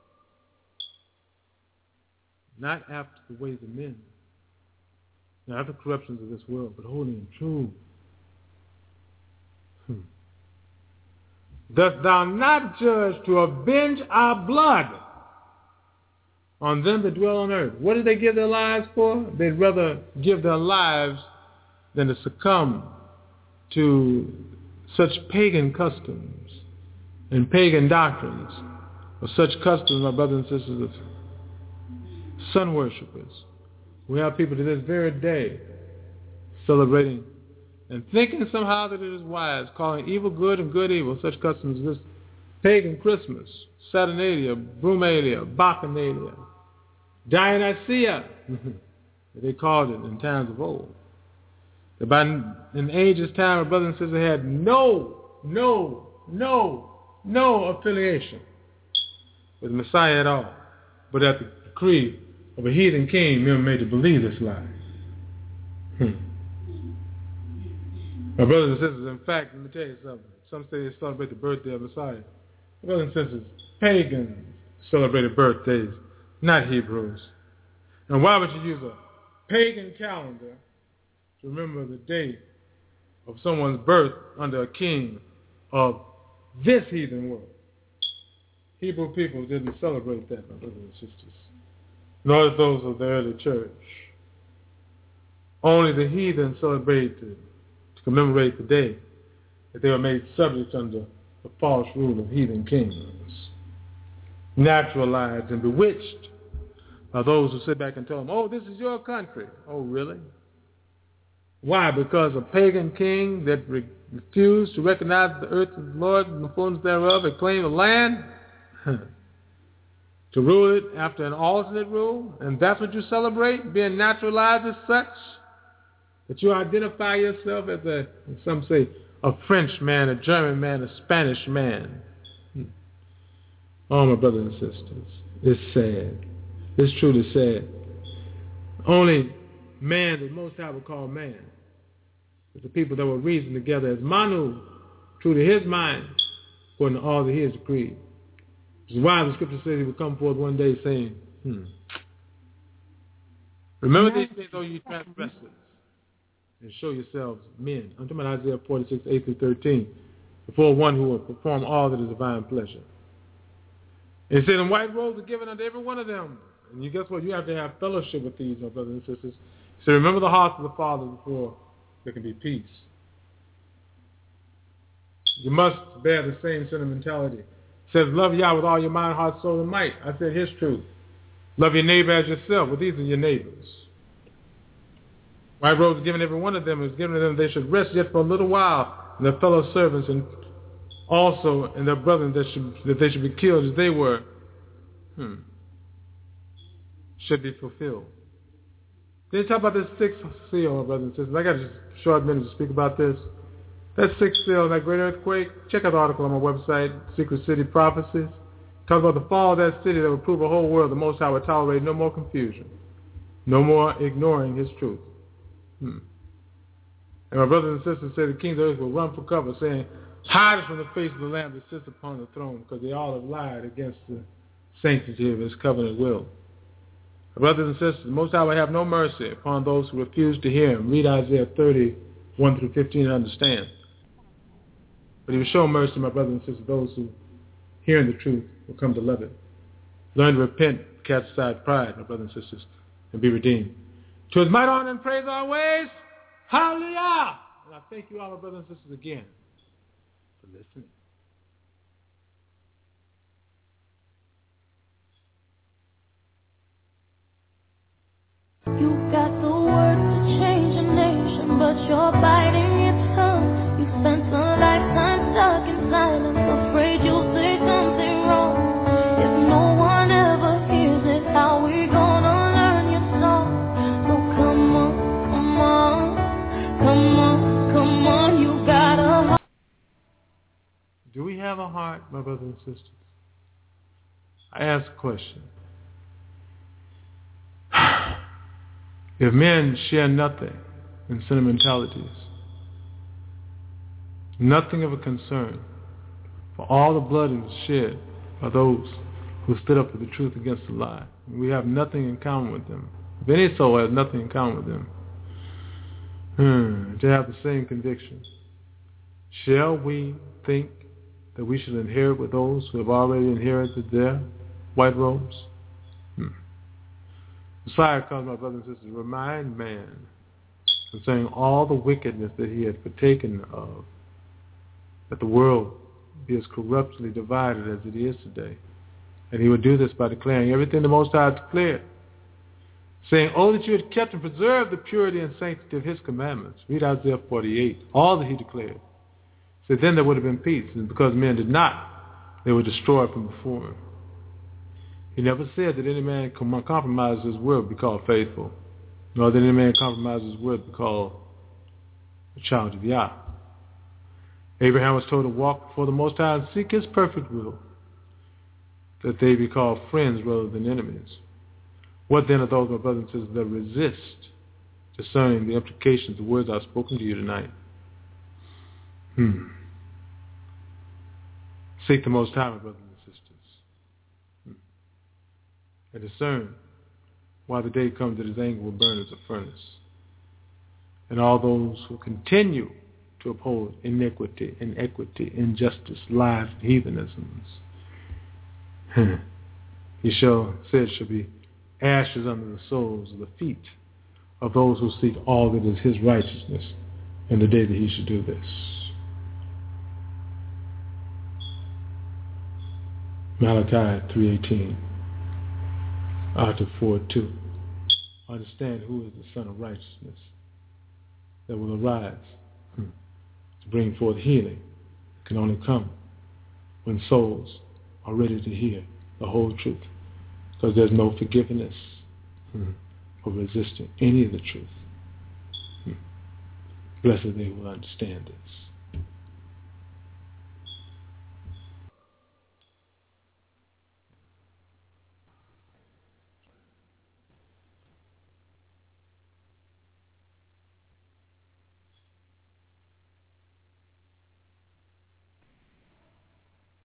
Not after the ways of men, not after the corruptions of this world, but holy and true. Hmm. Dost thou not judge to avenge our blood on them that dwell on earth? What did they give their lives for? They'd rather give their lives than to succumb to such pagan customs and pagan doctrines, of such customs, my brothers and sisters, of sun worshippers. We have people to this very day celebrating and thinking somehow that it is wise, calling evil good and good evil, such customs as this pagan Christmas, Saturnalia, Brumalia, Bacchanalia, Dionysia, they called it in times of old. That by in ages time, our brothers and sisters had no, no, no, no affiliation with the Messiah at all, but at the decree of a heathen king, men were made to believe this lie. Hmm. My brothers and sisters, in fact, let me tell you something. Some say they celebrate the birthday of Messiah. My brothers and sisters, pagans celebrated birthdays, not Hebrews. And why would you use a pagan calendar to remember the day of someone's birth under a king of this heathen world? Hebrew people didn't celebrate that, my brothers and sisters, nor did those of the early church. Only the heathen celebrated to commemorate the day that they were made subject under the false rule of heathen kings, naturalized and bewitched by those who sit back and tell them, oh, this is your country. Oh, really? Why? Because a pagan king that re- refused to recognize the earth of the Lord and the fullness thereof and claim the land to rule it after an alternate rule, and that's what you celebrate, being naturalized as such, that you identify yourself as a, some say, a French man, a German man, a Spanish man. Oh, my brothers and sisters, it's sad. It's truly sad. Only man that Most High would call man is the people that were reasoned together as Manu, true to his mind, according to all that he has decreed. Which is why the scripture says he would come forth one day saying, hmm, remember these things, O you transgressors, and show yourselves men. I'm talking about Isaiah forty-six, eight through thirteen, before one who will perform all that is divine pleasure. And he said, and white robes are given unto every one of them. And you guess what? You have to have fellowship with these, my brothers and sisters. So remember the heart of the Father before there can be peace. You must bear the same sentimentality. It says, love Yah with all your mind, heart, soul, and might. I said his truth. Love your neighbor as yourself. Well, these are your neighbors. White robes given every one of them is given to them. They should rest yet for a little while in their fellow servants, and also in their brethren that should that they should be killed as they were. Hmm. Should be fulfilled. Then talk about this sixth seal, my brothers and sisters. I got just a short minute to speak about this. That sixth seal, that great earthquake, check out the article on my website, Secret City Prophecies. Talk about the fall of that city that would prove a whole world the Most High would tolerate no more confusion, no more ignoring his truth. Hmm. And my brothers and sisters say the kings of earth will run for cover, saying, hide us from the face of the Lamb that sits upon the throne, because they all have lied against the sanctity of his covenant will. My brothers and sisters, the Most High will have no mercy upon those who refuse to hear him. Read Isaiah thirty, one through fifteen and understand. But he will show mercy, my brothers and sisters, those who, hearing the truth, will come to love it. Learn to repent, cast aside pride, my brothers and sisters, and be redeemed. To his might, honor, and praise always. Hallelujah! And I thank you all, my brothers and sisters, again for listening. You got the words to change a nation, but you're biting your tongue. You spent a lifetime stuck in silence, afraid you'll say something wrong. If no one ever hears it, how we gonna learn your song? So come on, come on, come on, come on, you got a heart. Do we have a heart, my brothers and sisters? I ask a question. If men share nothing in sentimentalities, nothing of a concern, for all the blood is shed by those who stood up for the truth against the lie. We have nothing in common with them. If any soul has nothing in common with them, hmm, they have the same conviction. Shall we think that we should inherit with those who have already inherited their white robes? Hmm. Messiah comes, my brothers and sisters, to remind man concerning all the wickedness that he had partaken of, that the world be as corruptly divided as it is today. And he would do this by declaring everything the Most High declared, saying, oh, that you had kept and preserved the purity and sanctity of his commandments. Read Isaiah forty-eight, all that he declared. So then there would have been peace, and because men did not, they were destroyed from before him. He never said that any man compromises his word be called faithful, nor that any man compromises his word be called a child of Yah. Abraham was told to walk before the Most High and seek his perfect will, that they be called friends rather than enemies. What then are those, my brothers and sisters, that resist discerning the implications of the words I've spoken to you tonight? Hmm. Seek the Most High, my brothers and sisters, hmm. and discern why the day comes that his anger will burn as a furnace. And all those who continue to uphold iniquity, inequity, injustice, lies, and heathenisms, hmm. he shall say it shall be ashes under the soles of the feet of those who seek all that is his righteousness in the day that he should do this. Malachi three eighteen, Article four two. Understand who is the Son of Righteousness that will arise hmm, to bring forth healing. It can only come when souls are ready to hear the whole truth, because there's no forgiveness hmm, for resisting any of the truth. Hmm. Blessed they will understand this.